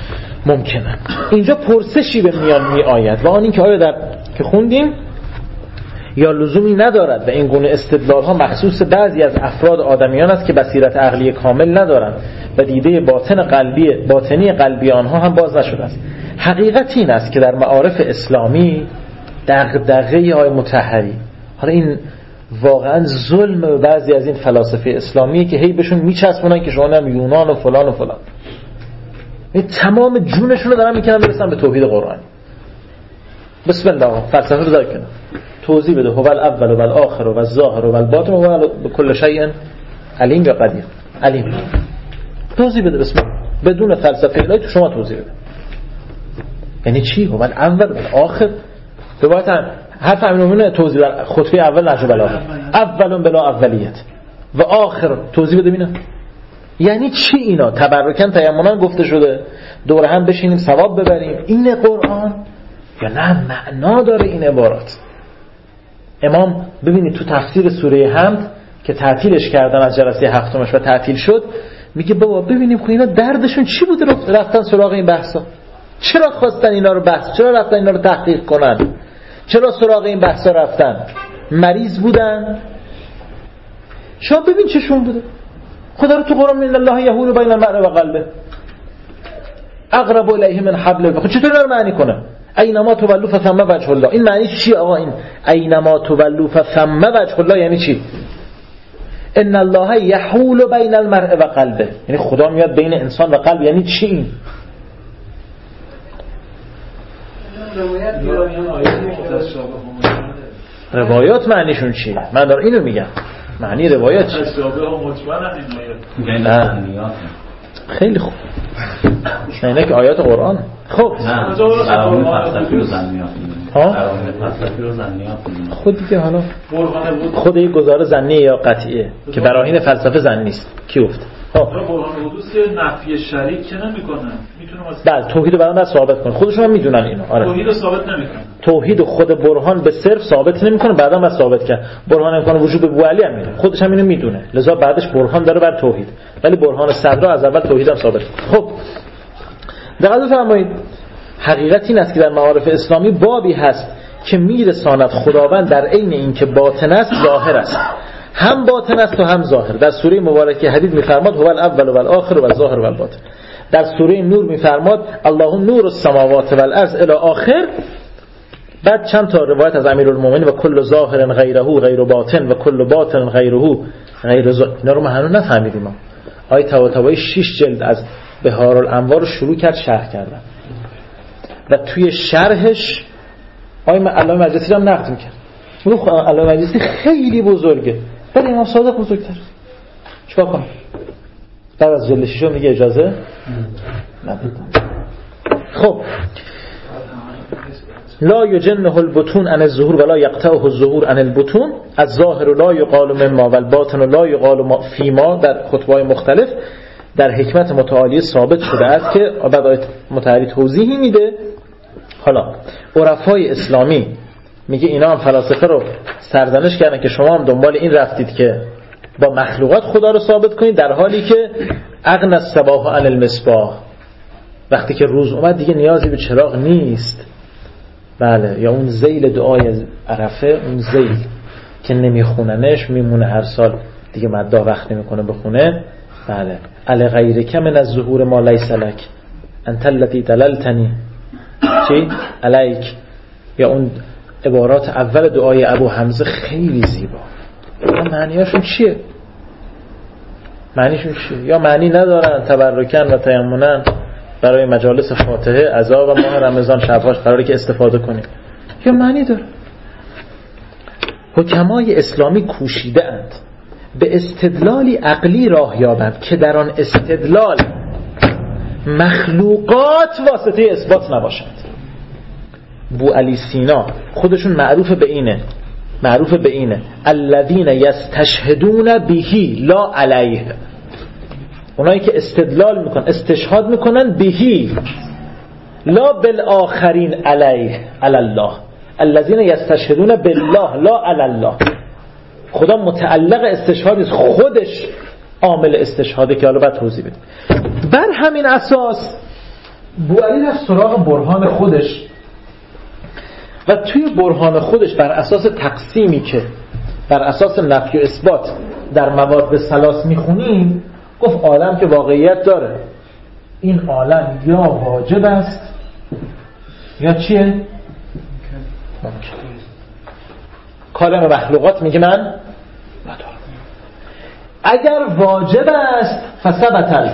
ممکنه. اینجا پرسشی به میان می آید و آن این که آیا در که خوندیم یا لزومی ندارد و این گونه استدلال ها مخصوص بعضی از افراد آدمیان است که بصیرت عقلی کامل ندارند و دیده باطن قلبی باطنی قلبی آنها هم باز نشده است. حقیقت این است که در معارف اسلامی دغدغه های مطهری، حالا این واقعا ظلم به بعضی از این فلاسفه اسلامی که هی بهشون میچسبونن که شما هم یونان و فلان و فلان، این تمام جونشون رو دارن میکنن برسن به توحید قرآنی. بسم الله، فلسفه رو بذار کنار، توضیح بده. هو الاول و الاخر و الظاهر و الباطن و بكل شیء علیم یا قدیر. علیم توضیح بده بسم الله، بدون فلسفه الهی تو شما توضیح بده. یعنی چی؟ هو الاول و الاخر. دوباره حرف امینومون توضیح در خطبه اول نهج البلاغه، اول بلا اولیت و آخر توضیح بده ببینم یعنی چی اینا. تبرکن تیمنا گفته شده دور هم بشینیم ثواب ببریم، این قرآن یا نه معنا داره این عبارات. امام ببینید تو تفسیر سوره حمد که تعطیلش کردن از جلسه هفتمش و تعطیل شد، میگه بابا ببینیم خب اینا دردشون چی بوده رفتن سراغ این بحثا، چرا خواستن اینا رو بحث، چرا رفتن اینا رو تحقیق کنن، چرا سراغ این بحثا رفتن؟ مریض بودن؟ شما ببین چشون بوده. خدا رو تو قرآن من الله یحول بین المرء و قلبه اقرب الیه من حبل الورید. چطور اینا رو معنی کنه؟ اینما تولوا فثم وجه الله. این معنی چی آقا؟ این اینما تولوا فثم وجه الله یعنی چی؟ ان الله یحول بین المرء و قلبه، یعنی خدا میاد بین انسان و قلب. یعنی چی این؟ روایات معنیشون چیه؟ من دارم اینو میگم، معنی روایات چیه؟ نه خیلی خوب، نه اینه که آیات قرآن. خب خود دیگه حالا خود یک گزاره ظنیه یا قطعیه که براهین فلسفه ظنی نیست. کی گفت؟ برهان حدوث نفی شریک که نمیکنه، میتونه مثلا بله توحید رو برام ثابت کنه، خودشون هم میدونن اینو. آره توحید رو ثابت نمیکنه، توحید خود برهان به صرف ثابت نمیکنه، بعداً بس ثابت کرد. برهان امکان وجود به ابو علی هم میدونه، خودش هم اینو میدونه، لذا بعدش برهان داره بر توحید، ولی برهان صدرا از اول توحید هم ثابت کنه. خب دقت بفرمایید، حقیقت این است که در معارف اسلامی بابی هست که میرساند خداوند در عین اینکه باطن است ظاهر است، هم باطن است و هم ظاهر. در سوره مبارکه حدید میفرماد هو الاول و الاخر و الظاهر و الباطن. در سوره نور میفرماد الله نور السماوات و الارض الی آخر. بعد چند تا روایت از امیرالمومنین و کل ظاهر غیره غیر باطن و کل باطن غیره غیر ظاهر. اینا رو ما هنوز نفهمیدیم. ما آیه طباطبایی شش جلد از بهارالانوار رو شروع کرد شرح کردن و توی شرحش آیه علامه مجلسی رو هم نقد می‌کرد. میگه علامه مجلسی خیلی بزرگه ولی امام صادق بزرگتر. چیکار کنم؟ بعد از جلد ششم میگه اجازه ندادم. خب لا یجنه البطون عن الظهور ولا یقطعه الظهور عن البطون، الظاهر لا یقال مما والباطن لا یقال فیما. در خطبه‌های مختلف در حکمت متعالی ثابت شده است که بعد آیت متعالی توضیحی میده. حالا عرفای اسلامی میگه اینا هم فلاسفه رو سرزنش کردن که شما هم دنبال این رفتید که با مخلوقات خدا رو ثابت کنید، در حالی که اغنى الصباح عن المصباح، وقتی که روز اومد دیگه نیازی به چراغ نیست. بله، یا اون ذیل دعای عرفه، اون ذیل که نمیخوننش میمونه هر سال دیگه مدا وقت نمیکنه بخونه. بله، علی غیرک من الظهور ما لیس لک انت الذی دللتنی چی علیک. یا اون عبارات اول دعای ابو حمزه خیلی زیبا. معنیشون چیه؟ معنیشون چیه؟ یا معنی ندارن، تبرکن و تیمنن برای مجالس فاتحه عزا و ماه رمضان شبهاش قراره که استفاده کنیم، یا معنی داره. حکمای اسلامی کوشیده اند به استدلالی عقلی راه یابند که در آن استدلال مخلوقات واسطه اثبات نباشند. بو علی سینا خودشون معروف به اینه، معروف به اینه الذین یستشهدون بهی لا علیه. اونایی که استدلال میکنن، استشهاد میکنن بهی لا بالآخرین علیه علی الله. الذین یستشهدون بالله لا علی الله. خدا متعلق استشهاد نیست، خودش عامل استشهاده که حالا بعد توضیح بدیم. بر همین اساس بوعلی رفت سراغ برهان خودش و توی برهان خودش بر اساس تقسیمی که بر اساس نفی و اثبات در مواد ثلاث میخونیم گفت عالم که واقعیت داره، این عالم یا واجب است یا چیه؟ ممکن. کالم مخلوقات میگه من ندارم. اگر واجب است فثبت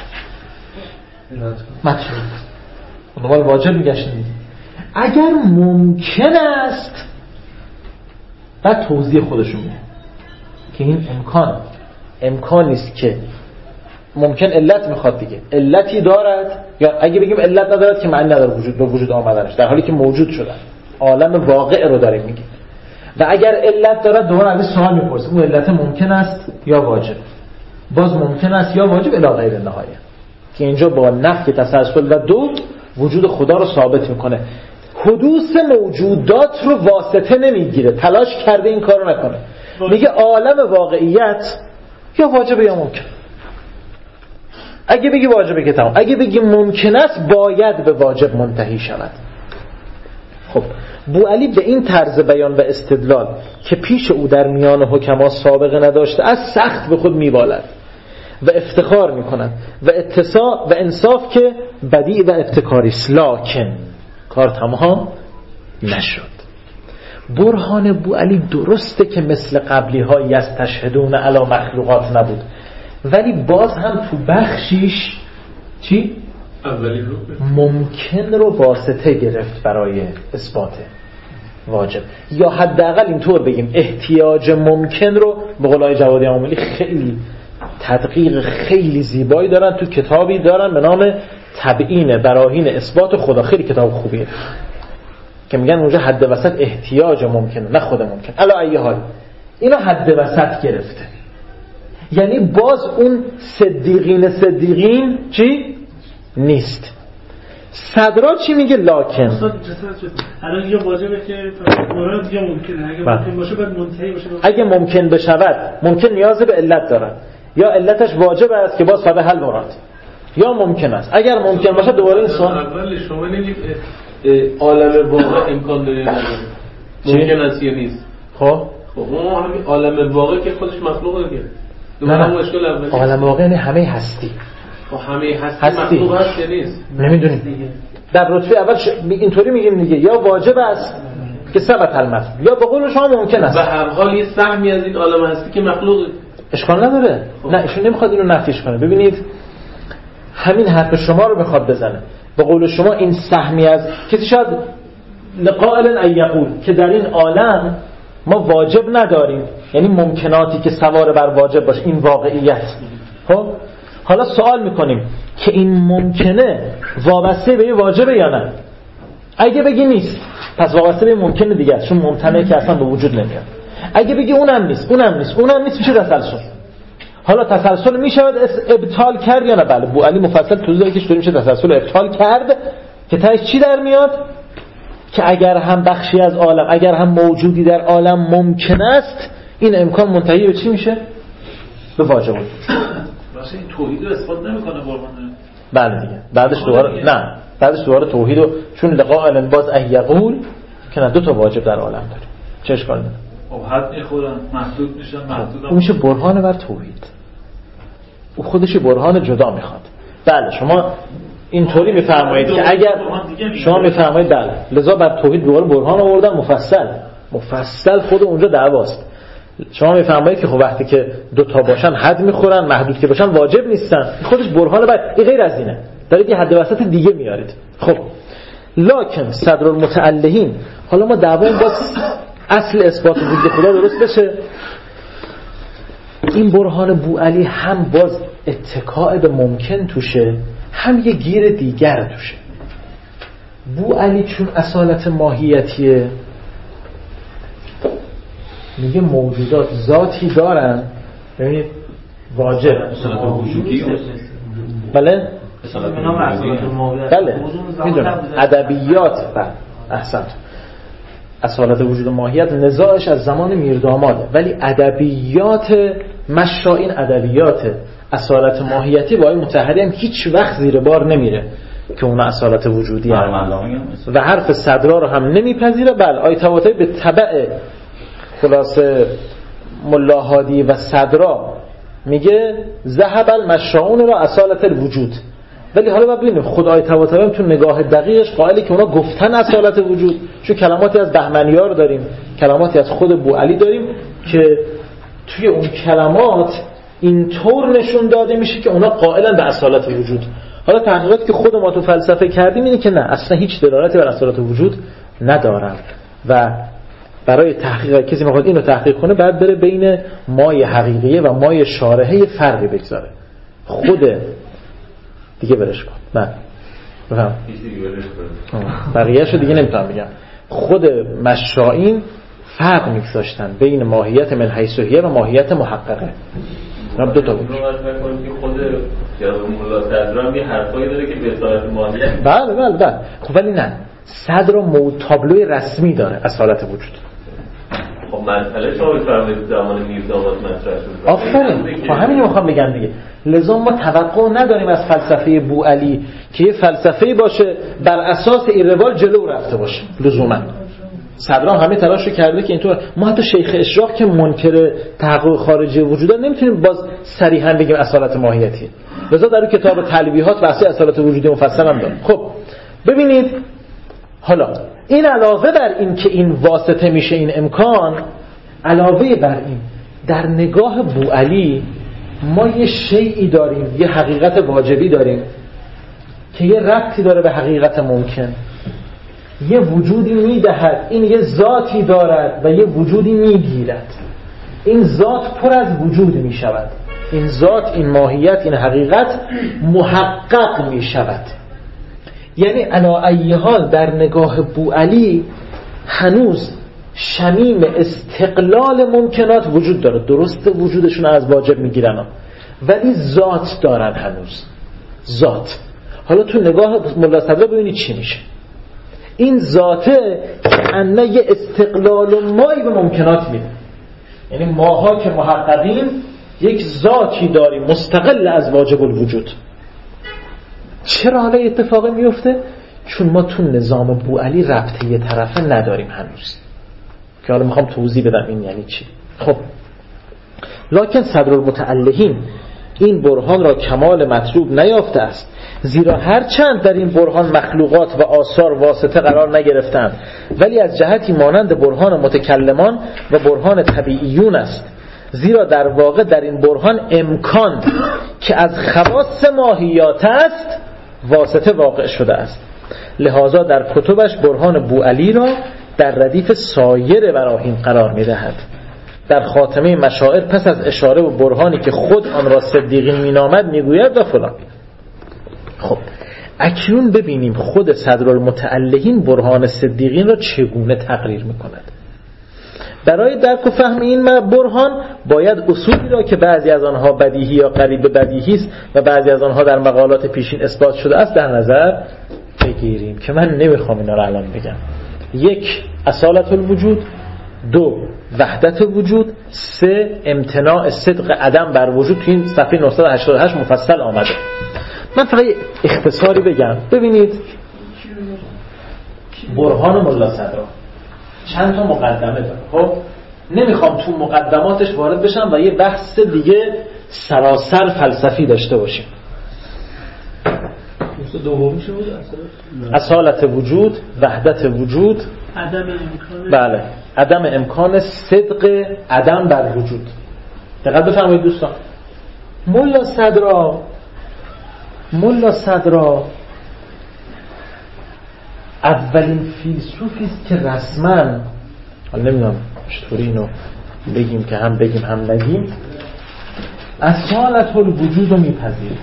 مطلوب، دنبال واجب میگشتیم. اگر ممکن است بعد توضیح خودشون میده که این امکان امکان نیست که ممکن علت میخواد دیگه، علتی دارد، یا اگه بگیم علت ندارد که معنی نداره وجود به وجود آمدنش، در حالی که موجود شدن. عالم واقع رو داریم میگه. و اگر علت دارد دوباره از سوال میپرسه اون علت ممکن است یا واجب، باز ممکن است یا واجب الی غیر النهایه، که اینجا با نفی تسلسل و دو وجود خدا رو ثابت میکنه. حدوث موجودات رو واسطه نمیگیره، تلاش کرده این کارو نکنه، میگه عالم واقعیت یا واجب یا ممکن. اگه بگی واجبه که تمام، اگه بگی ممکن است باید به واجب منتهی شود. خب بوعلی به این طرز بیان و استدلال که پیش او در میان حکما سابقه نداشته از سخت به خود میبالد و افتخار میکند و اتساع و انصاف که بدیع و ابتکاری است، لکن کار تمام نشد. برهان بوعلی درسته که مثل قبلی ها یستشهدون علی مخلوقات نبود، ولی باز هم تو بخشیش چی؟ اولی رو ممکن رو واسطه گرفت برای اثبات واجب، یا حداقل اینطور بگیم احتیاج ممکن رو به قول آقای جوادی عاملی خیلی تدقیق خیلی زیبایی دارن، تو کتابی دارن به نام تبیین براهین اثبات خدا، خیلی کتاب خوبیه که میگن اونجا حد وسط احتیاج ممکنه نه خود ممکن. علا ای حال اینا حد وسط گرفته، یعنی باز اون صدیقین صدیقین چی؟ نیست. صدرا چی میگه؟ لاکن الان یه واجبه که مراد یا ممکنه، اگه ممکن باشه باید منتهی باشه. اگه ممکن بشود ممکن نیاز به علت دارد، یا علتش واجب است که باز فبه حل مراد، یا ممکن است. اگر ممکن باشه دوباره این سوال اول شما نمیگید عالم واقع امکان داره ممکن است یا نیست. خب خب اون همین عالم واقع که خودش مخلوقه دیگه. نه نه عالم واقع یعنی همه هستی. خب همه هستی, هستی مخلوق هست یا نیست؟ نمیدونیم. در رتبه اول ش... اینطوری میگیم دیگه، یا واجب است که ثبت المطلوب، یا به قول شما ممکن است. به هر حال یه سهمی از این عالم هستی که مخلوق اشکال نداره. خب. نه ایشون نمیخواد اینو نفیش کنه. ببینید همین حرف شما رو بخواد بزنه، به قول شما این سهمی از کسی شاید لقائل ان یقول که در این عالم ما واجب نداریم، یعنی ممکناتی که سوار بر واجب باشه، این واقعیت. خب حالا سوال میکنیم که این ممکنه وابسته به واجبه یا نه؟ اگه بگی نیست پس وابسته به ممکنه دیگه است، چون ممتنعه که اصلا به وجود نمیاد. اگه بگی اونم نیست اونم نیست اونم نیست میشه تسلسل. حالا تسلسل میشود ابطال کرد یا نه؟ بله بوعلی مفصل توضیح داده که چطوری میشه تسلسل ابطال کرد، که تاش چی در میاد؟ که اگر هم بخشی از عالم، اگر هم موجودی در عالم ممکن است، این امکان منتهی به چی میشه؟ به واجب. واسه این توحید رو اثبات نمیکنه برهان. بله دیگه بعدش دوباره نه بعدش دوباره توحید رو، چون لقاء الانباز ای یقول که نه دو تا واجب در عالم داریم، چه اشکالی داره؟ خب حد میخورن محدود میشن، محدود اون میشه برهان بر توحید، او خودش برهان جدا میخواد. بله شما اینطوری میفرمایید که اگر شما میفرمایید بله لذا بر توحید دوباره برهان آوردن مفصل مفصل خود اونجا دعواست. شما میفرمایید که خب وقتی که دو تا باشن حد میخورن، محدود که باشن واجب نیستن، خودش برهان بر این غیر از اینه، دارید یه حد وسط دیگه میارید. خب لکن صدر المتعلهین، حالا ما دعوامون باز اصل اثبات وجود خدا درست بشه. این برهان بوعلی هم باز اتکاء به ممکن توشه، هم یه گیر دیگر توشه. بوعلی چون اصالت ماهیتیه میگه موجودات ذاتی دارن، ببینید واجب بله بله میدونم ادبیات بله احسنت اصالت وجود ماهیت نزاعش از زمان میرداماده، ولی ادبیات مشا این ادبیات اصالت ماهیتی با این متحدی هم هیچ وقت زیر بار نمیره، که اون اصالت وجودی هم و حرف صدرا رو هم نمیپذیره. بله آیه طباطبایی به تبع خلاصه ملا هادی و صدرا میگه ذهب المشاؤون را اصالت الوجود، ولی حالا ببینیم خود آیه طباطبایی تو نگاه دقیقش قائلی که اونا گفتن اصالت وجود، چون کلماتی از بهمنیار داریم، کلماتی از خود بوعلی داریم که توی اون کلمات اینطور نشون داده میشه که اونا قائلن به اصالت وجود. حالا تحقیقاتی که خود ما تو فلسفه کردیم اینه که نه، اصلا هیچ دلالتی بر اصالت وجود ندارن و برای تحقیق کسی میخواد اینو تحقیق کنه بعد بره بین مای حقیقیه و مای شارحه فرقی بگذاره. خود دیگه برش کن. نه بفهم بقیه‌شو دیگه نمیتونم بگم. خود مشائین فرق می‌گذاشتن بین ماهیت من حیث هی و ماهیت محققه. من دو تا بود. خود مولا صدرا هم یه حرفایی داره که به اصالت ماهیت. بله بله بله. خب ولی نه. صدرا مو تابلوی رسمی داره اصالت وجود. خب مسئله شما فرمایید زمان میرداماد مطرح شد. آفرین. خب همین رو میخوام بگم دیگه. لذا ما توقع نداریم از فلسفه بوعلی که یه فلسفه‌ای باشه بر اساس این روال جلو رفته باشه لزوما. صدرا همه تلاش رو کرده که اینطور. ما حتی شیخ اشراق که منکر تحقق خارجی وجوده نمیتونیم باز صریحا بگیم اصالت ماهیتی. لذا در کتاب تلویحات بحث اصالت وجودی مفصل هم داره. خب ببینید حالا این علاوه بر این که این واسطه میشه این امکان، علاوه بر این در نگاه بوعلی ما یه شیئی داریم، یه حقیقت واجبی داریم که یه ربطی داره به حقیقت ممکن. یه وجودی میدهد، این یه ذاتی دارد و یه وجودی میگیرد. این ذات پر از وجود میشود، این ذات، این ماهیت، این حقیقت محقق میشود. یعنی علی ای حال در نگاه بوعلی هنوز شمیم استقلال ممکنات وجود داره. درست وجودشون از واجب میگیرن ولی ذات دارن هنوز، ذات. حالا تو نگاه ملا صدرا ببینید چی میشه. این ذاته که انه یه استقلال و مایی به ممکنات میده. یعنی ماها که محققیم یک ذاتی داریم مستقل از واجب الوجود. چرا حالا اتفاقی میفته؟ چون ما تو نظام بوعلی ربطه یه طرفه نداریم هنوز، که حالا میخوام توضیح بدم این یعنی چی. خب لکن صدرالمتعلهین این برهان را کمال مطلوب نیافته است، زیرا هرچند در این برهان مخلوقات و آثار واسطه قرار نگرفتند، ولی از جهتی مانند برهان متکلمان و برهان طبیعیون است. زیرا در واقع در این برهان امکان که از خواص ماهیات است واسطه واقع شده است. لذا در کتبش برهان بوعلی را در ردیف سایر براهین قرار می‌دهد. در خاتمه مشاعر پس از اشاره و برهانی که خود آن را صدیقین مینامد میگوید و فلان. خب اکنون ببینیم خود صدرالمتعلهین برهان صدیقین را چگونه تقریر میکند. برای درک و فهم این برهان باید اصولی را که بعضی از آنها بدیهی یا قریب به بدیهی است و بعضی از آنها در مقالات پیشین اثبات شده است در نظر بگیریم که من نمیخوام اینا را الان بگم. یک، اصالت الوجود. دو، وحدت وجود. سه، امتناع صدق عدم بر وجود. تو این صفحه نهصد و هشتاد و هشت مفصل آمده. من فقط اختصاری بگم. ببینید برهان ملا صدرا چند تا مقدمه داره. خب نمیخوام تو مقدماتش وارد بشم و یه بحث دیگه سراسر فلسفی داشته باشیم. دومی چی بود؟ اصالت وجود، وحدت وجود، عدم امکان. بله، عدم امکان صدق عدم بر وجود. دقت بفرمایید دوستان. ملا صدرا ملا صدرا اولین فیلسوفی است که رسما، حالا نمیدونم چطوری اینو بگیم که هم بگیم هم نگیم، اصالت الوجود رو میپذیره.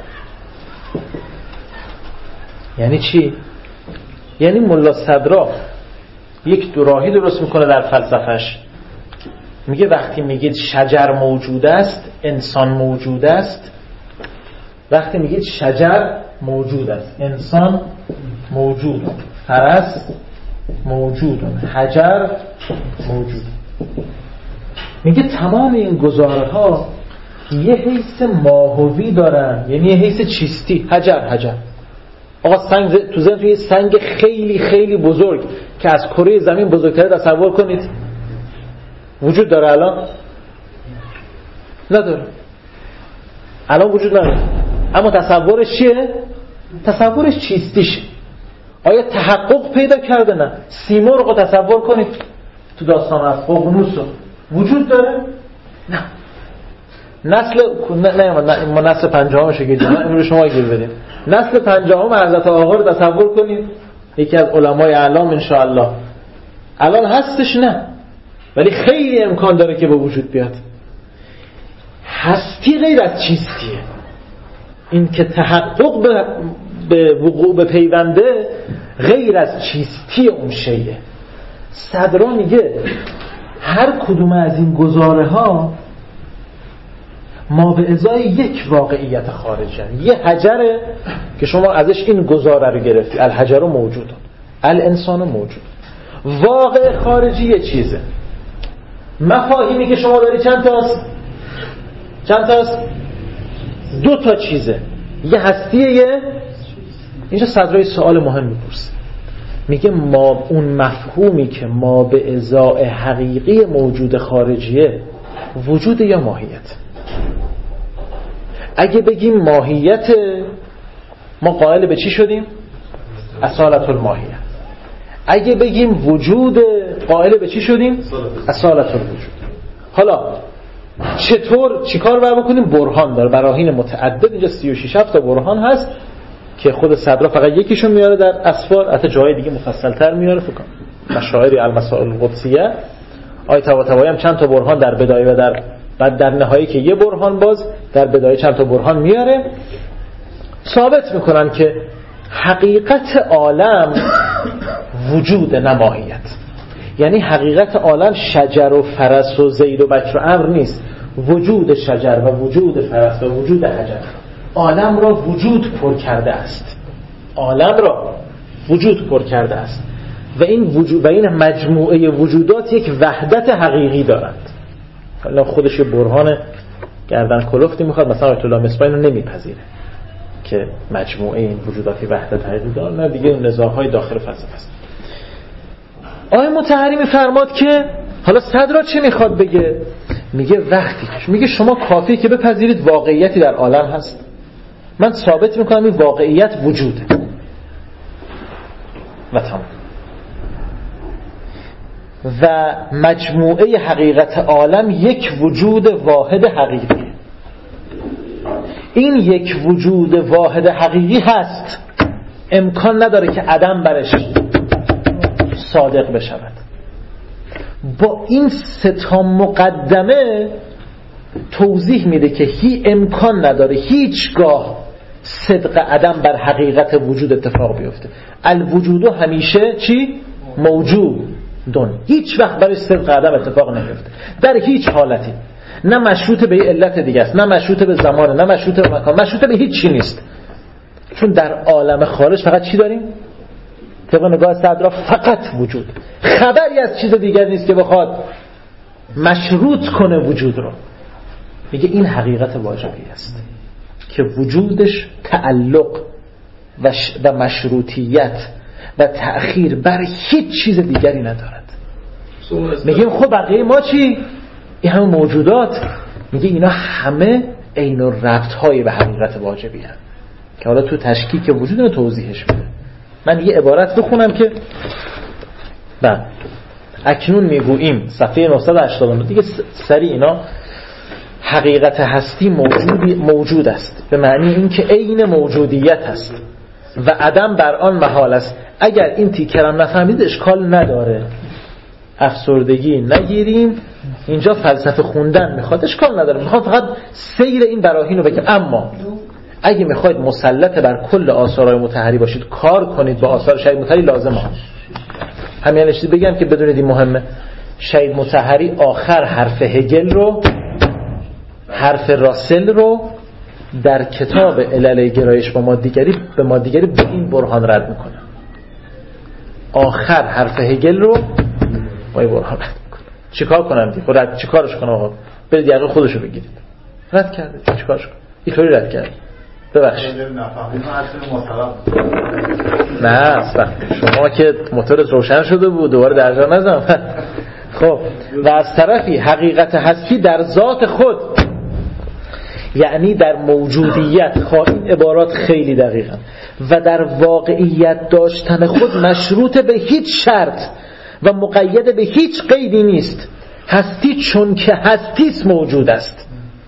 یعنی چی؟ یعنی ملا صدرا یک دوراهی درست میکنه در فلسفهش. میگه وقتی میگید شجر موجود است انسان موجود است، وقتی میگید شجر موجود است انسان موجود، فرس موجود، حجر موجود. میگه تمام این گزاره ها یه حیث ماهوی دارن، یعنی یه حیث چیستی. حجر حجر آقا سنگ تو ذهن توی سنگ خیلی خیلی بزرگ که از کره زمین بزرگتر تصور کنید وجود داره الان؟ نداره، الان وجود نداره. اما تصورش چیه؟ تصورش چیستیشه. آیا تحقق پیدا کرده؟ نه. سیمرغ رو تصور کنید تو داستان از ققنوس وجود داره؟ نه. نسل نه نه ما نسل پنجاهمش رو گیریم، امروز شما گیر بدیم. نسل پنجاهم حضرت آقا رو تصور کنید، یکی از علمای اعلام ان شاء الله. الان هستش؟ نه، ولی خیلی امکان داره که به وجود بیاد. هستی غیر از چیستیه. این که تحقق به به وقوع به پیونده غیر از چیستی اون شیء. صدرا میگه هر کدوم از این گزاره ها ما به ازای یک واقعیت خارجی، یه حجره که شما ازش این گزاره رو گرفتی، الحجر موجود، الانسان موجود. واقع خارجی یه چیزه. مفاهیمی که شما داری چند تاست؟ چند تاست؟ دو تا چیزه، یه هستیه یه. اینجا صدرای سوال مهم میپرسه، میگه ما اون مفهومی که ما به ازای حقیقی موجود خارجیه وجود یا ماهیت؟ اگه بگیم ماهیت، ما قائل به چی شدیم؟ اصالت الماهیت. اگه بگیم وجود، قائل به چی شدیم؟ اصالت الوجود. حالا چطور چیکار باید بکنیم؟ برهان داره، براهین متعدد. اینجا سی و شش تا برهان هست که خود صدرا فقط یکیشون میاره در اسفار، حتی جای دیگه مفصل‌تر میاره. فکر کنم مشاعر المسائل القدسیه آیه طباطبایی هم چند تا برهان در بدایه و در بعد در نهایی که یه برهان باز در بدایه چند تا برهان میاره، ثابت میکنن که حقیقت عالم وجود نماهیت. یعنی حقیقت عالم شجر و فرس و زید و بکر و عمرو نیست، وجود شجر و وجود فرس و وجود حجر عالم را وجود پر کرده است. عالم را وجود پر کرده است و این وجود و این مجموعه وجودات یک وحدت حقیقی دارند. حالا خودش یه برهان گردن کلفتی میخواد، مثلا آیت الله مصباح اینو نمیپذیره که مجموعه این وجوداتی وحدت حقیقی دارن، نه دیگه اون نزاع‌های داخل فلسفه است. آیه مطهری میفرماد که حالا صدرا چه میخواد بگه؟ میگه وقتی میگه شما کافیه که بپذیرید واقعیتی در عالم هست، من ثابت میکنم این واقعیت وجوده و تمام. و مجموعه حقیقت عالم یک وجود واحد حقیقی. این یک وجود واحد حقیقی هست، امکان نداره که عدم برش صادق بشود. با این سه تا مقدمه توضیح میده که هی امکان نداره هیچگاه صدق عدم بر حقیقت وجود اتفاق بیفته. الوجود همیشه چی؟ موجود دون. هیچ وقت برای صدق عدم اتفاق نمیفته در هیچ حالتی. نه مشروط به علت دیگه است، نه مشروط به زمان، نه مشروط به مکان، مشروط به هیچ چی نیست. چون در عالم خارج فقط چی داریم؟ طبق نگاه صدرا فقط وجود. خبری از چیز دیگر نیست که بخواد مشروط کنه وجود رو. میگه این حقیقت واجبی است که وجودش تعلق و, ش... و مشروطیت و تأخیر بر هیچ چیز دیگری ندارد. میگیم خب بقیه ما چی؟ این همه موجودات، میگه اینا همه عین الربط های به حقیقت واجبی هست که حالا تو تشکیک وجود رو توضیحش میده. من یه عبارت بخونم که بله اکنون میگوییم صفحه نهصد و هشتاد و نه دیگه سری اینا حقیقت هستی موجودی موجود است به معنی این که عین موجودیت است و عدم بر آن محال است. اگر این تیکرم نفهمید اشکال نداره، افسردگی نگیریم، اینجا فلسفه خوندن میخواد، اشکال نداره، میخواد فقط سیر این براهین رو بگم. اما اگه میخواید مسلط بر کل آثارهای مطهری باشید، کار کنید با آثار شهید مطهری لازمه. همین نشید بگم که بدونید این مهمه. شهید مطهری آخر حرف هگل رو، حرف راسل رو در کتاب علل گرایش با مادیگری به مادیگری به این برهان رد میکنه. آخر حرف هگل رو با این برهان رد میکنه. چیکار کنم دیگه؟ خب رد چیکارش کنم آقا؟ برید یقه خودشو بگیرید. رد کرده. چیکارش کنم؟ اینطوری رد کرد. ببخشید نه اصلا شما که موتورت روشن شده بود دوباره درجا نزن. خب و از طرفی حقیقت هستی در ذات خود، یعنی در موجودیت، این عبارات خیلی دقیقا، و در واقعیت داشتن خود مشروط به هیچ شرط و مقید به هیچ قیدی نیست. هستی چون که هستیست موجود است،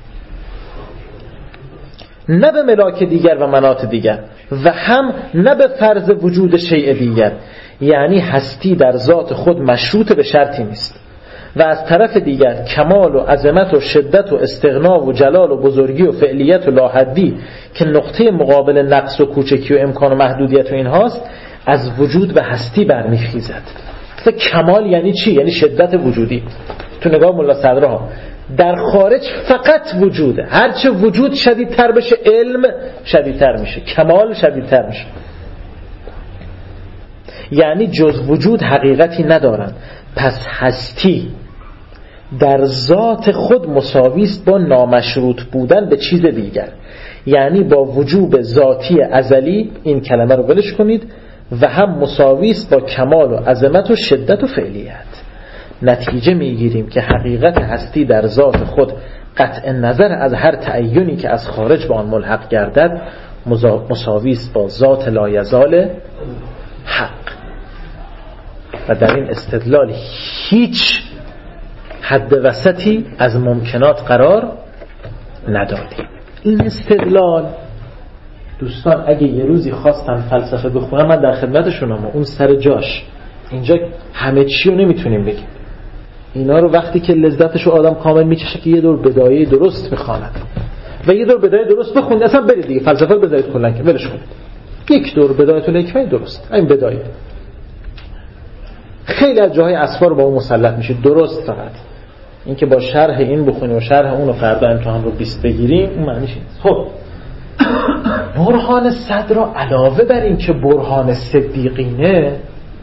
نه به ملاک دیگر و مناط دیگر و هم نه به فرض وجود شیء دیگر. یعنی هستی در ذات خود مشروط به شرطی نیست. و از طرف دیگر کمال و عظمت و شدت و استغنا و جلال و بزرگی و فعلیت و لاحدی که نقطه مقابل نقص و کوچکی و امکان و محدودیت و اینهاست، از وجود به هستی برمیخیزد. مثلا کمال یعنی چی؟ یعنی شدت وجودی. تو نگاه ملا صدرها در خارج فقط وجود، هرچه وجود شدیدتر بشه علم شدیدتر میشه، کمال شدیدتر میشه. یعنی جز وجود حقیقتی ندارند. پس هستی در ذات خود مساوی است با نامشروط بودن به چیز دیگر، یعنی با وجوب ذاتی ازلی، این کلمه رو ولش کنید، و هم مساوی است با کمال و عظمت و شدت و فعلیت. نتیجه میگیریم که حقیقت هستی در ذات خود قطع نظر از هر تعینی که از خارج به آن ملحق گردد مساوی است با ذات لایزال حق. و در این استدلال هیچ حد وسطی از ممکنات قرار ندادیم. این استدلال دوستان اگه یه روزی خواستن فلسفه بخونم من در خدمتشونم، اون سر جاش. اینجا همه چی رو نمیتونیم بگیم. اینا رو وقتی که لذتشو آدم کامل میچشه که یه دور بدایه درست میخواند و یه دور بدایه درست بخونید، اصلا برید دیگه فلسفه رو بذارید کلن که ولش کنید. یک دور بدایه الحکمه درست، این بدایه. خیلی از جاهای اسفار با اون مسلط میشه درست، فقط این که با شرح این بخونیم و شرح اون رو فردا امتحان رو بیست بگیریم اون معنیش نیست. خب برهان صدرا علاوه بر این که برهان صدیقینه،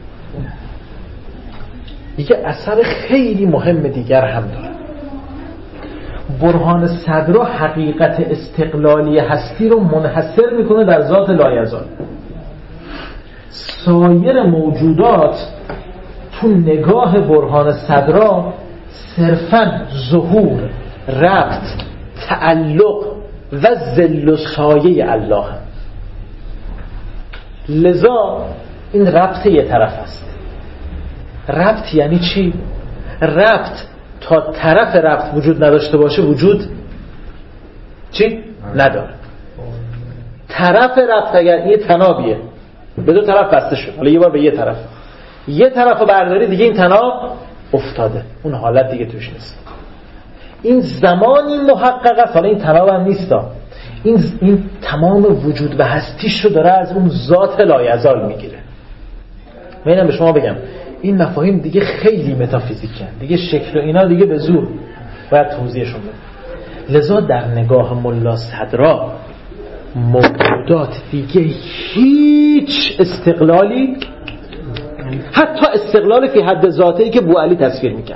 یه اثر خیلی مهم دیگر هم داره. برهان صدرا حقیقت استقلالی هستی رو منحصر میکنه در ذات لایزال. سایر موجودات تو نگاه برهان صدرا صرفاً ظهور، ربط، تعلق و ظل و سایه الله هم. لذا این ربط یه طرف است. ربط یعنی چی؟ ربط تا طرف ربط وجود نداشته باشه وجود چی؟ نداره. طرف ربط اگر یه تنابیه به دو طرف بسته شد، حالا یه بار به یه طرف، یه طرف رو برداری دیگه این تناب افتاده، اون حالت دیگه توش نیست. این زمانی محقق است، حالا این تناب هم نیست، این, این تمام وجود و هستیش رو داره از اون ذات لایزال میگیره. من اینم به شما بگم این مفاهیم دیگه خیلی متافیزیکن، دیگه شکل و اینا دیگه به زور باید توضیحشون بده. لذا در نگاه ملا صدرا موجودات دیگه هیچ استقلالی، حتی استقلال فی حد ذاتی که بو علی تصویر میکرد،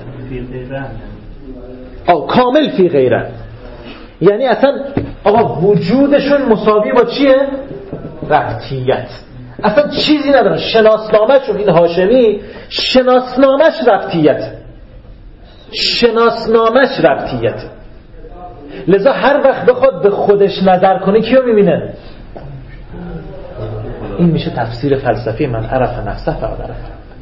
آه کامل فی غیره، یعنی اصلا آقا وجودشون مساوی با چیه؟ ربطیت. اصلا چیزی ندارن. شناسنامهشون، این هاشمی شناسنامهش ربطیت، شناسنامهش ربطیت. لذا هر وقت بخواد به خودش نظر کنه کیو میبینه؟ این میشه تفسیر فلسفی من عرف نفسه فقط عرف.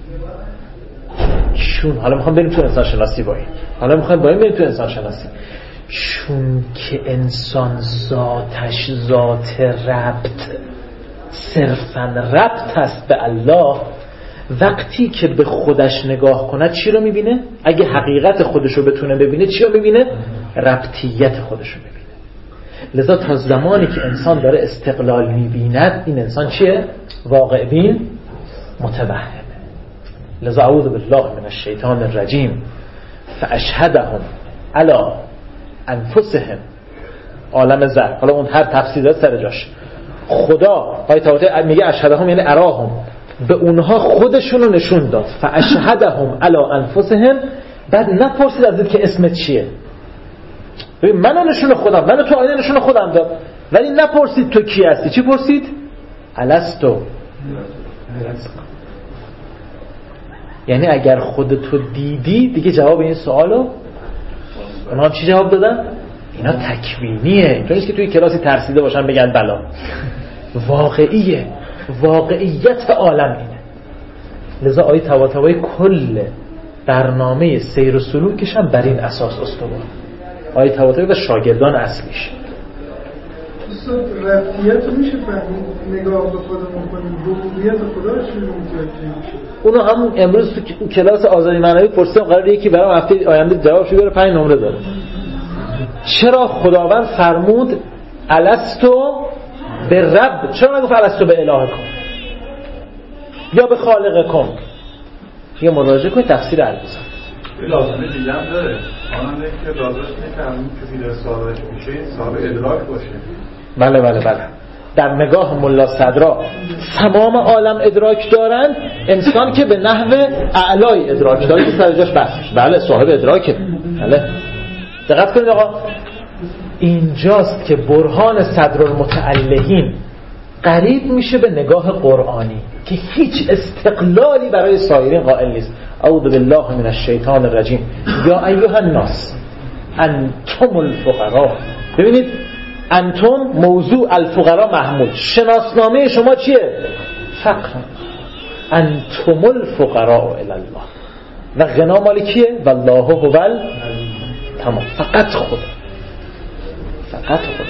چون حالا میخوام بریم تو انسان شناسی با این، حالا میخوام با این بریم تو انسان شناسی. چون که انسان ذاتش ذات ربط، صرفاً ربط هست به الله، وقتی که به خودش نگاه کنه چی رو میبینه؟ اگه حقیقت خودش رو بتونه ببینه چی رو میبینه؟ ربطیت خودش رو میبینه. لذا تا زمانی که انسان داره استقلال میبیند این انسان چیه؟ واقع بین، متوهم. لذا اعوذ بالله من الشیطان الرجیم فاشهدهم علی انفسهم عالم ذر. حالا اون هر تفسیر داره سر جاش. خدا آیه طاوته میگه اشهدهم یعنی اراهم، به اونها خودشونو نشون داد. فاشهدهم علی انفسهم، بعد نپرسید از این که اسمت چیه، ببین من نشون خودم، من تو آینه نشون خودم داد، ولی نپرسید تو کی هستی. چی پرسید؟ الستو. یعنی اگر خودتو دیدی دیگه جواب این سوالو اونا هم چی جواب دادن؟ اینا تکوینیه. اینطور نیست که توی کلاسی ترسیده باشن بگن بلا، واقعیه، واقعیت عالم اینه. لذا آیه طباطبایی کل برنامه سیر و سلوکش هم بر این اساس استوار. آیه طباطبایی و شاگردان اصلیش ربطیت رو میشه فهمید، نگاه به خودمون کنیم، ربوبیت خدا رو چجوری متوجه میشه؟ اونو همون امروز تو کلاس آزادی معنوی پرسیدم، قراره یکی برام هفته آینده جوابشو بیاره، پنج نمره داره. چرا خداوند فرمود الستو به رب؟ چرا نگفت الستو به الهکم یا به خالقکم؟ یه مراجعه کنید تفسیر البوزن. لازمه دیگه هم داره. آنم که لازمش اینه که همون کسی در سوالش میشه صاحب ادراک باشه. بله بله بله. در نگاه ملا صدرا تمام عالم ادراک دارند، انسان که به نحو اعلای ادراک داره که سر جاش بحث میشه. بله صاحب ادراکه. بله دقت کنید آقا، اینجاست که برهان صدرالمتعلهین قریب میشه به نگاه قرآنی که هیچ استقلالی برای سایرین قائل نیست. اعوذ بالله من الشیطان الرجیم. یا ایها الناس انتم الفقراء. ببینید انتم موضوع، الفقراء محمول. شناسنامه شما چیه؟ فقر. انتم الفقراء الی الله. و غنا مال کیه؟ والله هو ال تمام. فقط خدا، فقط خدا.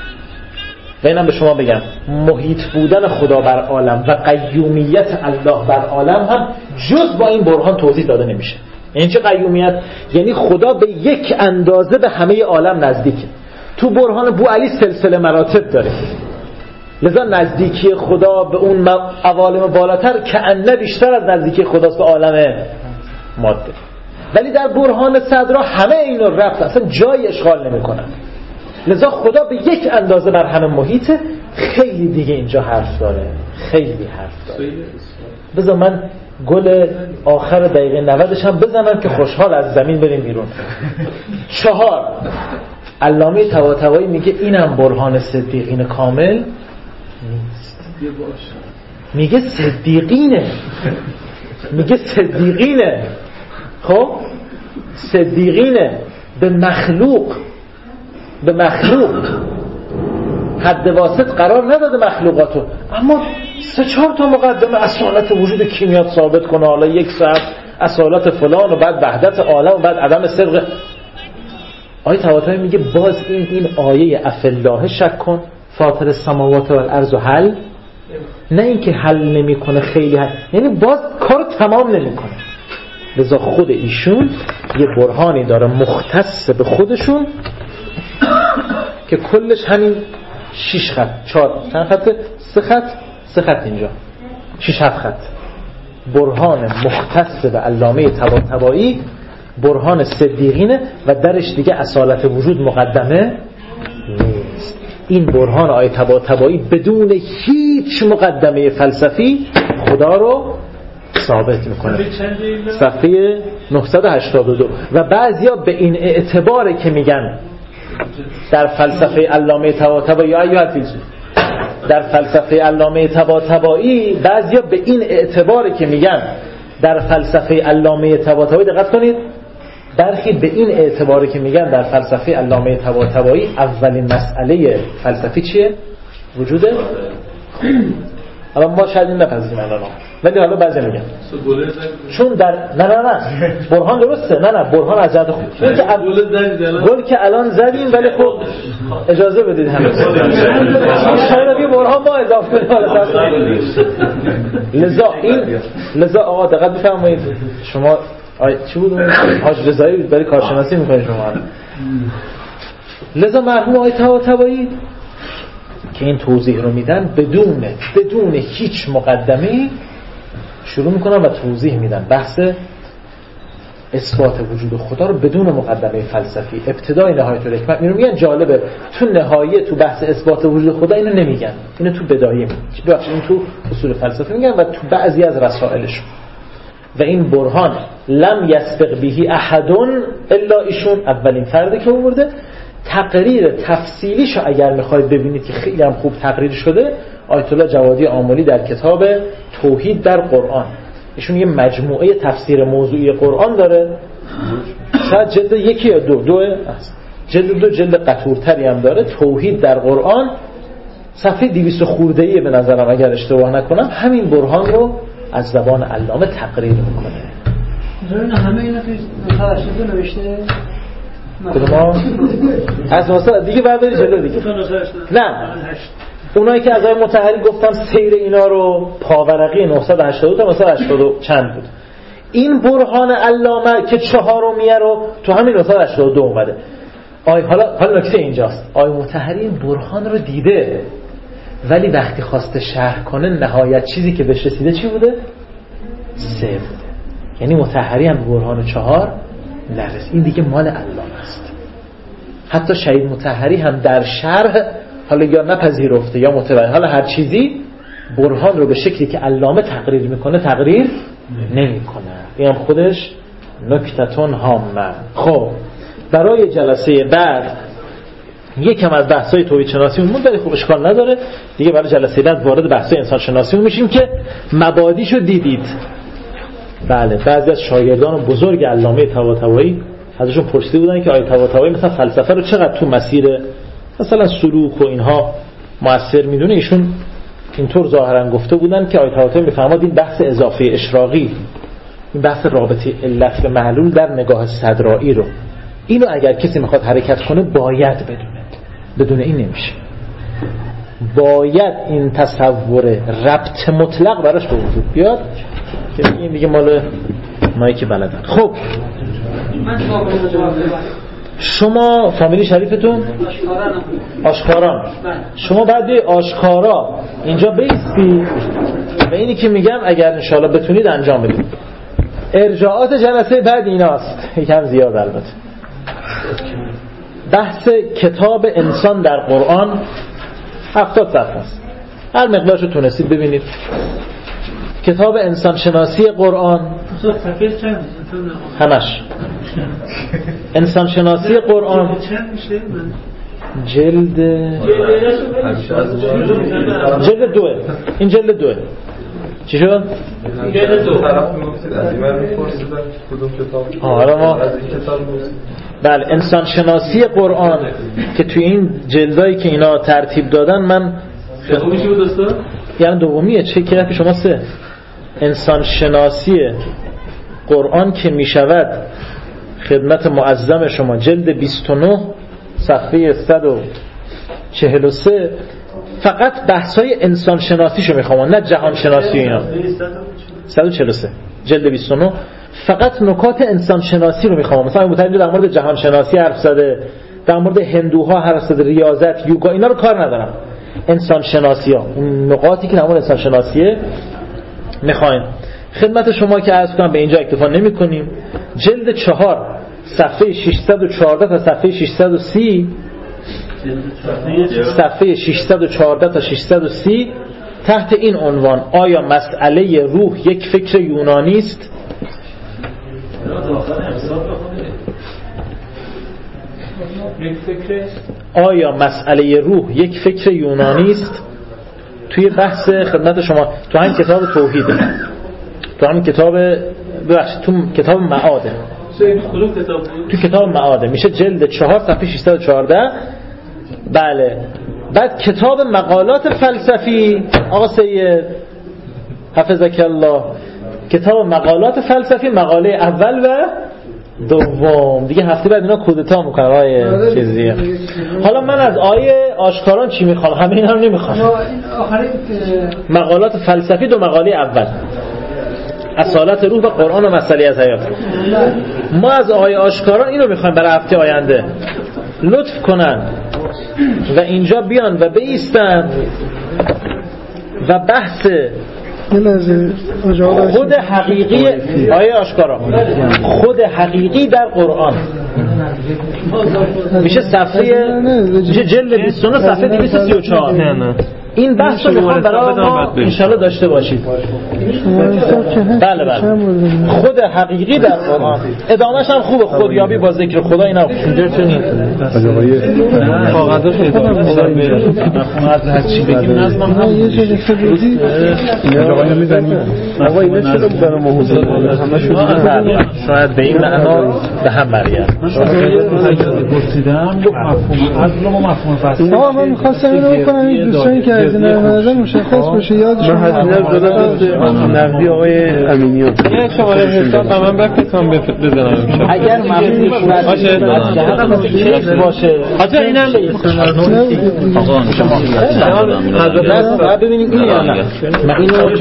و اینم به شما بگم محیط بودن خدا بر عالم و قیومیت الله بر عالم هم جز با این برهان توضیح داده نمیشه. یعنی چه قیومیت؟ یعنی خدا به یک اندازه به همه عالم نزدیکه. تو برهان بوعلی سلسله مراتب داره، لذا نزدیکی خدا به اون عوالم بالاتر که انه بیشتر از نزدیکی خداست به عالم ماده. ولی در برهان صدرا همه اینو رفت، اصلا جای اشغال نمیکنن. لذا خدا به یک اندازه بر همه محیطه. خیلی دیگه اینجا حرف داره، خیلی حرف داره. بذار من گل آخر دقیقه نودش هم بزنم که خوشحال از زمین بریم بیرون. چهار، علامه طباطبایی میگه اینم برهان صدیقین کامل نیست. میگه صدیقینه، میگه صدیقینه. خب صدیقینه به مخلوق، به مخلوق حد واسط قرار نداده مخلوقاتو، اما سه چهار تا مقدمه اصالت وجود کیمیات ثابت کنه، حالا یک ساعت اصالت فلان و بعد وحدت عالم و بعد عدم صدق. آیه طباطبایی میگه باز این این آیه افالله شک کن فاطر السماوات والارض حل، نه اینکه حل نمیکنه خیلی حل، یعنی باز کارو تمام نمیکنه. لذا خود ایشون یه برهانی داره مختص به خودشون که کلش همین شش خط، چهار چند خط، سه خط، سه خط اینجا، شش هفت خط. برهان مختص به علامه طباطبایی برهان صدیقینه و درش دیگه اصالت وجود مقدمه نیست. این برهان آیه طباطبایی بدون هیچ مقدمه فلسفی خدا رو ثابت میکنه. صفحه نهصد و هشتاد و دو. و بعضیا به این اعتباره که میگن در فلسفه علامه طباطبایی یا فیلسوف در فلسفه علامه طباطبایی بعضیا به این اعتباره که میگن در فلسفه علامه طباطبایی، دقت کنید، برخی به این اعتباره که میگن در فلسفه علامه طباطبایی اولین مسئله فلسفی چیه؟ وجوده. اما ما شاید این نپذیریم الان، ولی حالا بعضی میگن چون در نه نه نه برهان درسته، نه نه برهان از جهت خوب چون که گل که الان زدیم، ولی خب اجازه بدید همه شاید بیا برهان ما اضافه کنیم. لذا این لذا آقا دقت بفرمایید، شما چی بود حاج رضایی برای کارشناسی میکنید شما. لذا مرحوم آقای طباطبایی که این توضیح رو میدن بدون بدون هیچ مقدمه‌ای شروع میکنن و توضیح میدن بحث اثبات وجود خدا رو بدون مقدمه فلسفی. ابتدای نهایت الحکمت اینو میگن. جالبه تو نهایه تو بحث اثبات وجود خدا اینو نمیگن، اینو تو بدایه میگن، ببخشید این تو اصول فلسفی میگن و تو بعضی از رسائلشون. و این برهان لم یسبق به احد الا ایشون، اولین فردی که آورده، تقریر تفصیلیشو اگر میخواید ببینید که خیلی هم خوب تقریر شده، آیت الله جوادی آملی در کتاب توحید در قرآن، ایشون یه مجموعه تفسیر موضوعی قرآن داره، شاید جلد یکی یا دو دو جلد دو جلد قطورتری هم داره، توحید در قرآن، صفحه دویست خورده‌ای به نظرم اگر اشتباه نکنم، همین برهان رو از زبان علامه تقریر میکنه. نه همه اینا توی نوشته نوشته کدوم از مثلا دیگه برداری جلو دیگه. نه اونایی که از آقای مطهری گفتم سیر اینا رو پاورقی نهصد و هشتاد و دو تا مثلا هشتاد و چند بود. این برهان علامه که چهارمیه رو تو همین نهصد و هشتاد و دو اومده. آی حالا حالا نکته اینجاست، آقای مطهری این برهان رو دیده، ولی وقتی خواسته شرح کنه نهایت چیزی که بهش رسیده چی بوده؟ سه بوده. یعنی مطهری هم برهان چهار نرسید. این دیگه مال علامه است. حتی شهید مطهری هم در شرح حالا یا نپذیرفته یا متوجه، حالا هر چیزی برهان رو به شکلی که علامه تقریر میکنه تقریر نمیکنه. این هم خودش نکتتون هامه. خب برای جلسه بعد یکم از بحث‌های توحید شناسی مون ولی خب اشکال نداره دیگه، برای جلسه بعد وارد بحث‌های انسان شناسی میشیم که مبادیشو دیدید. بله بعضی از شاگردان بزرگ علامه طباطبایی ازشون پرسیده بودن که آیه طباطبایی مثلا فلسفه رو چقدر تو مسیر مثلا سلوک و اینها مؤثر میدونه. ایشون اینطور ظاهرا گفته بودن که آیه طباطبایی میفهمد این بحث اضافه اشراقی، این بحث رابطه علت به معلول در نگاه صدرائی رو، اینو اگر کسی میخواد حرکت کنه باید بدونه، بدون این نمیشه. باید این تصور ربط مطلق براش به وجود بیاد که این دیگه مال مایی که بلدن. خب شما فامیلی شریفتون آشکاران، شما بعد آشکارا اینجا بیستی و اینی که میگم اگر انشاءالله بتونید انجام بدید. ارجاعات جلسه بعد ایناست، یکم زیاد البته. بحث کتاب انسان در قرآن هفتاد صفحه است، هر مقدارشو تونستید ببینید. کتاب انسان شناسی قرآن صفحه چند؟ همش انسان شناسی قرآن چند میشه؟ جلد جلد دوه. این جلد دوه. چی شد؟ جلد دو. طرف میگفتید از این من میپرسیدن کدوم کتاب؟ حالا ما از این کتاب بود. بله انسان شناسی قرآن که توی این جلدایی که اینا ترتیب دادن من دومی چی بود استاد؟ یعنی دومیه چه که که شما سه انسان شناسی قرآن که میشود خدمت معظم شما جلد بیست و نه صفحه صد و چهل و سه. فقط بحثای انسان شناسی شو میخوام نه جهان شناسی اینا. صد و چهل و سه جلد بیست و نه فقط نکات انسان شناسی رو میخوام. مثلا متعلق در مورد جهان شناسی حرف زده، در مورد هندوها حرف زده، ریاضت، یوگا، اینا رو کار ندارم. انسان شناسی ها اون نقاطی که در مورد انسان شناسیه میخوایم. خدمت شما که عرض کنم به اینجا اکتفا نمی کنیم. جلد چهار صفحه ششصد و چهارده تا صفحه ششصد و سی، صفحه ششصد و چهارده تا ششصد و سی تحت این عنوان آیا مسئله روح یک فکر یونانی است؟ آیا مسئله روح یک فکر یونانی است؟ توی بحث خدمت شما تو همین کتاب توحیده، تو همین کتاب ببخشید تو کتاب معاده، تو کتاب معاده میشه جلد چهار صفحه ششصد و چهارده. بله بعد کتاب مقالات فلسفی آقا سید حفظک الله، کتاب مقالات فلسفی مقاله اول و دوم دیگه هفته بعد اینا کودتا میکنن آیه چیزیه. حالا من از آیه آشکاران چی میخوام؟ همه اینا رو نمیخوام. مقالات فلسفی دو مقاله اول اصالت روح و قرآن و مسئله از حیات. ما از آیه آشکاران اینو میخوایم برای هفته آینده لطف کنن و اینجا بیان و بایستن و بحث خود حقیقی آیه آشکارا، خود حقیقی در قرآن میشه صفحه میشه جلد بیست و نه صفحه دویست و سی و چهار. نه نه این بحث رو میخوام برای ما انشالله داشته باشید. بله بله. خود حقیقی در قرآن ادامهش هم خوبه، خودیابی با ذکر خدا. اینا اینجا چه نیست فقط از هر چی بگیم نظم هم یه چیزی خودی آقا اینو میزنیم. آقا اینو چرا داره موضوع همه شاید به این معنا به هم برگرد. پرسیدم مفهوم اصل و مفهوم فصل. آقا من می‌خواستم اینو بکنم این دوستانی که از این نظر مشخص بشه یادشون من هزینه رو دادم نقدی آقای امینیان. یه شماره حساب من بفرستم بزنم اگر مفهوم باشه باشه حتی اینم آقا حضرت ببینید این یا نه من اینو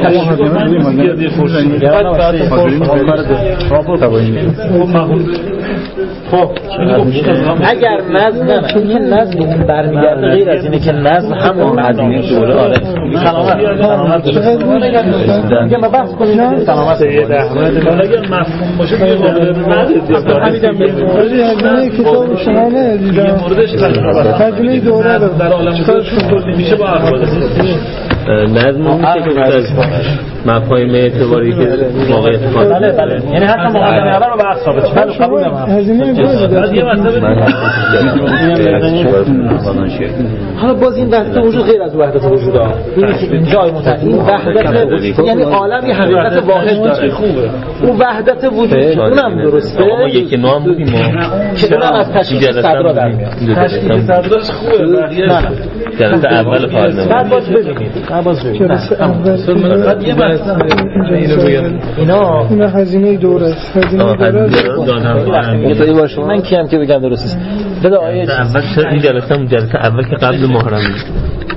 خب اگر نظم نه این نظم برمیگرده غیر از اینه که نظم همون مدینه دوره آره سلامت سلامت دیگه ما بحث کنیم سلامت سید احمد اگر مفهوم باشه همیدم هزینه کتاب شما نه دیدم هزینه دوره در عالم کلی میشه با افراد نظم میشه که از مفاهیم اعتباری که موقعیت خاص بله بله یعنی حتی مقدمه اول رو به اصل ثابت بله قبول دارم هزینه بعد یه مطلب حالا باز این وحدت وجود غیر از وحدت وجود ها اینی که اینجا متعلق این وحدت یعنی عالم یه حقیقت واحد داره خوبه اون وحدت وجود اونم درسته ما یک نام بودیم ما که اونم از تشخیص صدرا در میاد تشخیص صدراش خوبه بقیه جلسه اول فایده بعد باز ببینید بعد باز ببینید بعد یه مثلا اینو بگم اینا اینا هزینه دوره است هزینه دوره من کیم که بگم درست است بده آیه اول این جلسه اون جلسه اول که قبل محرم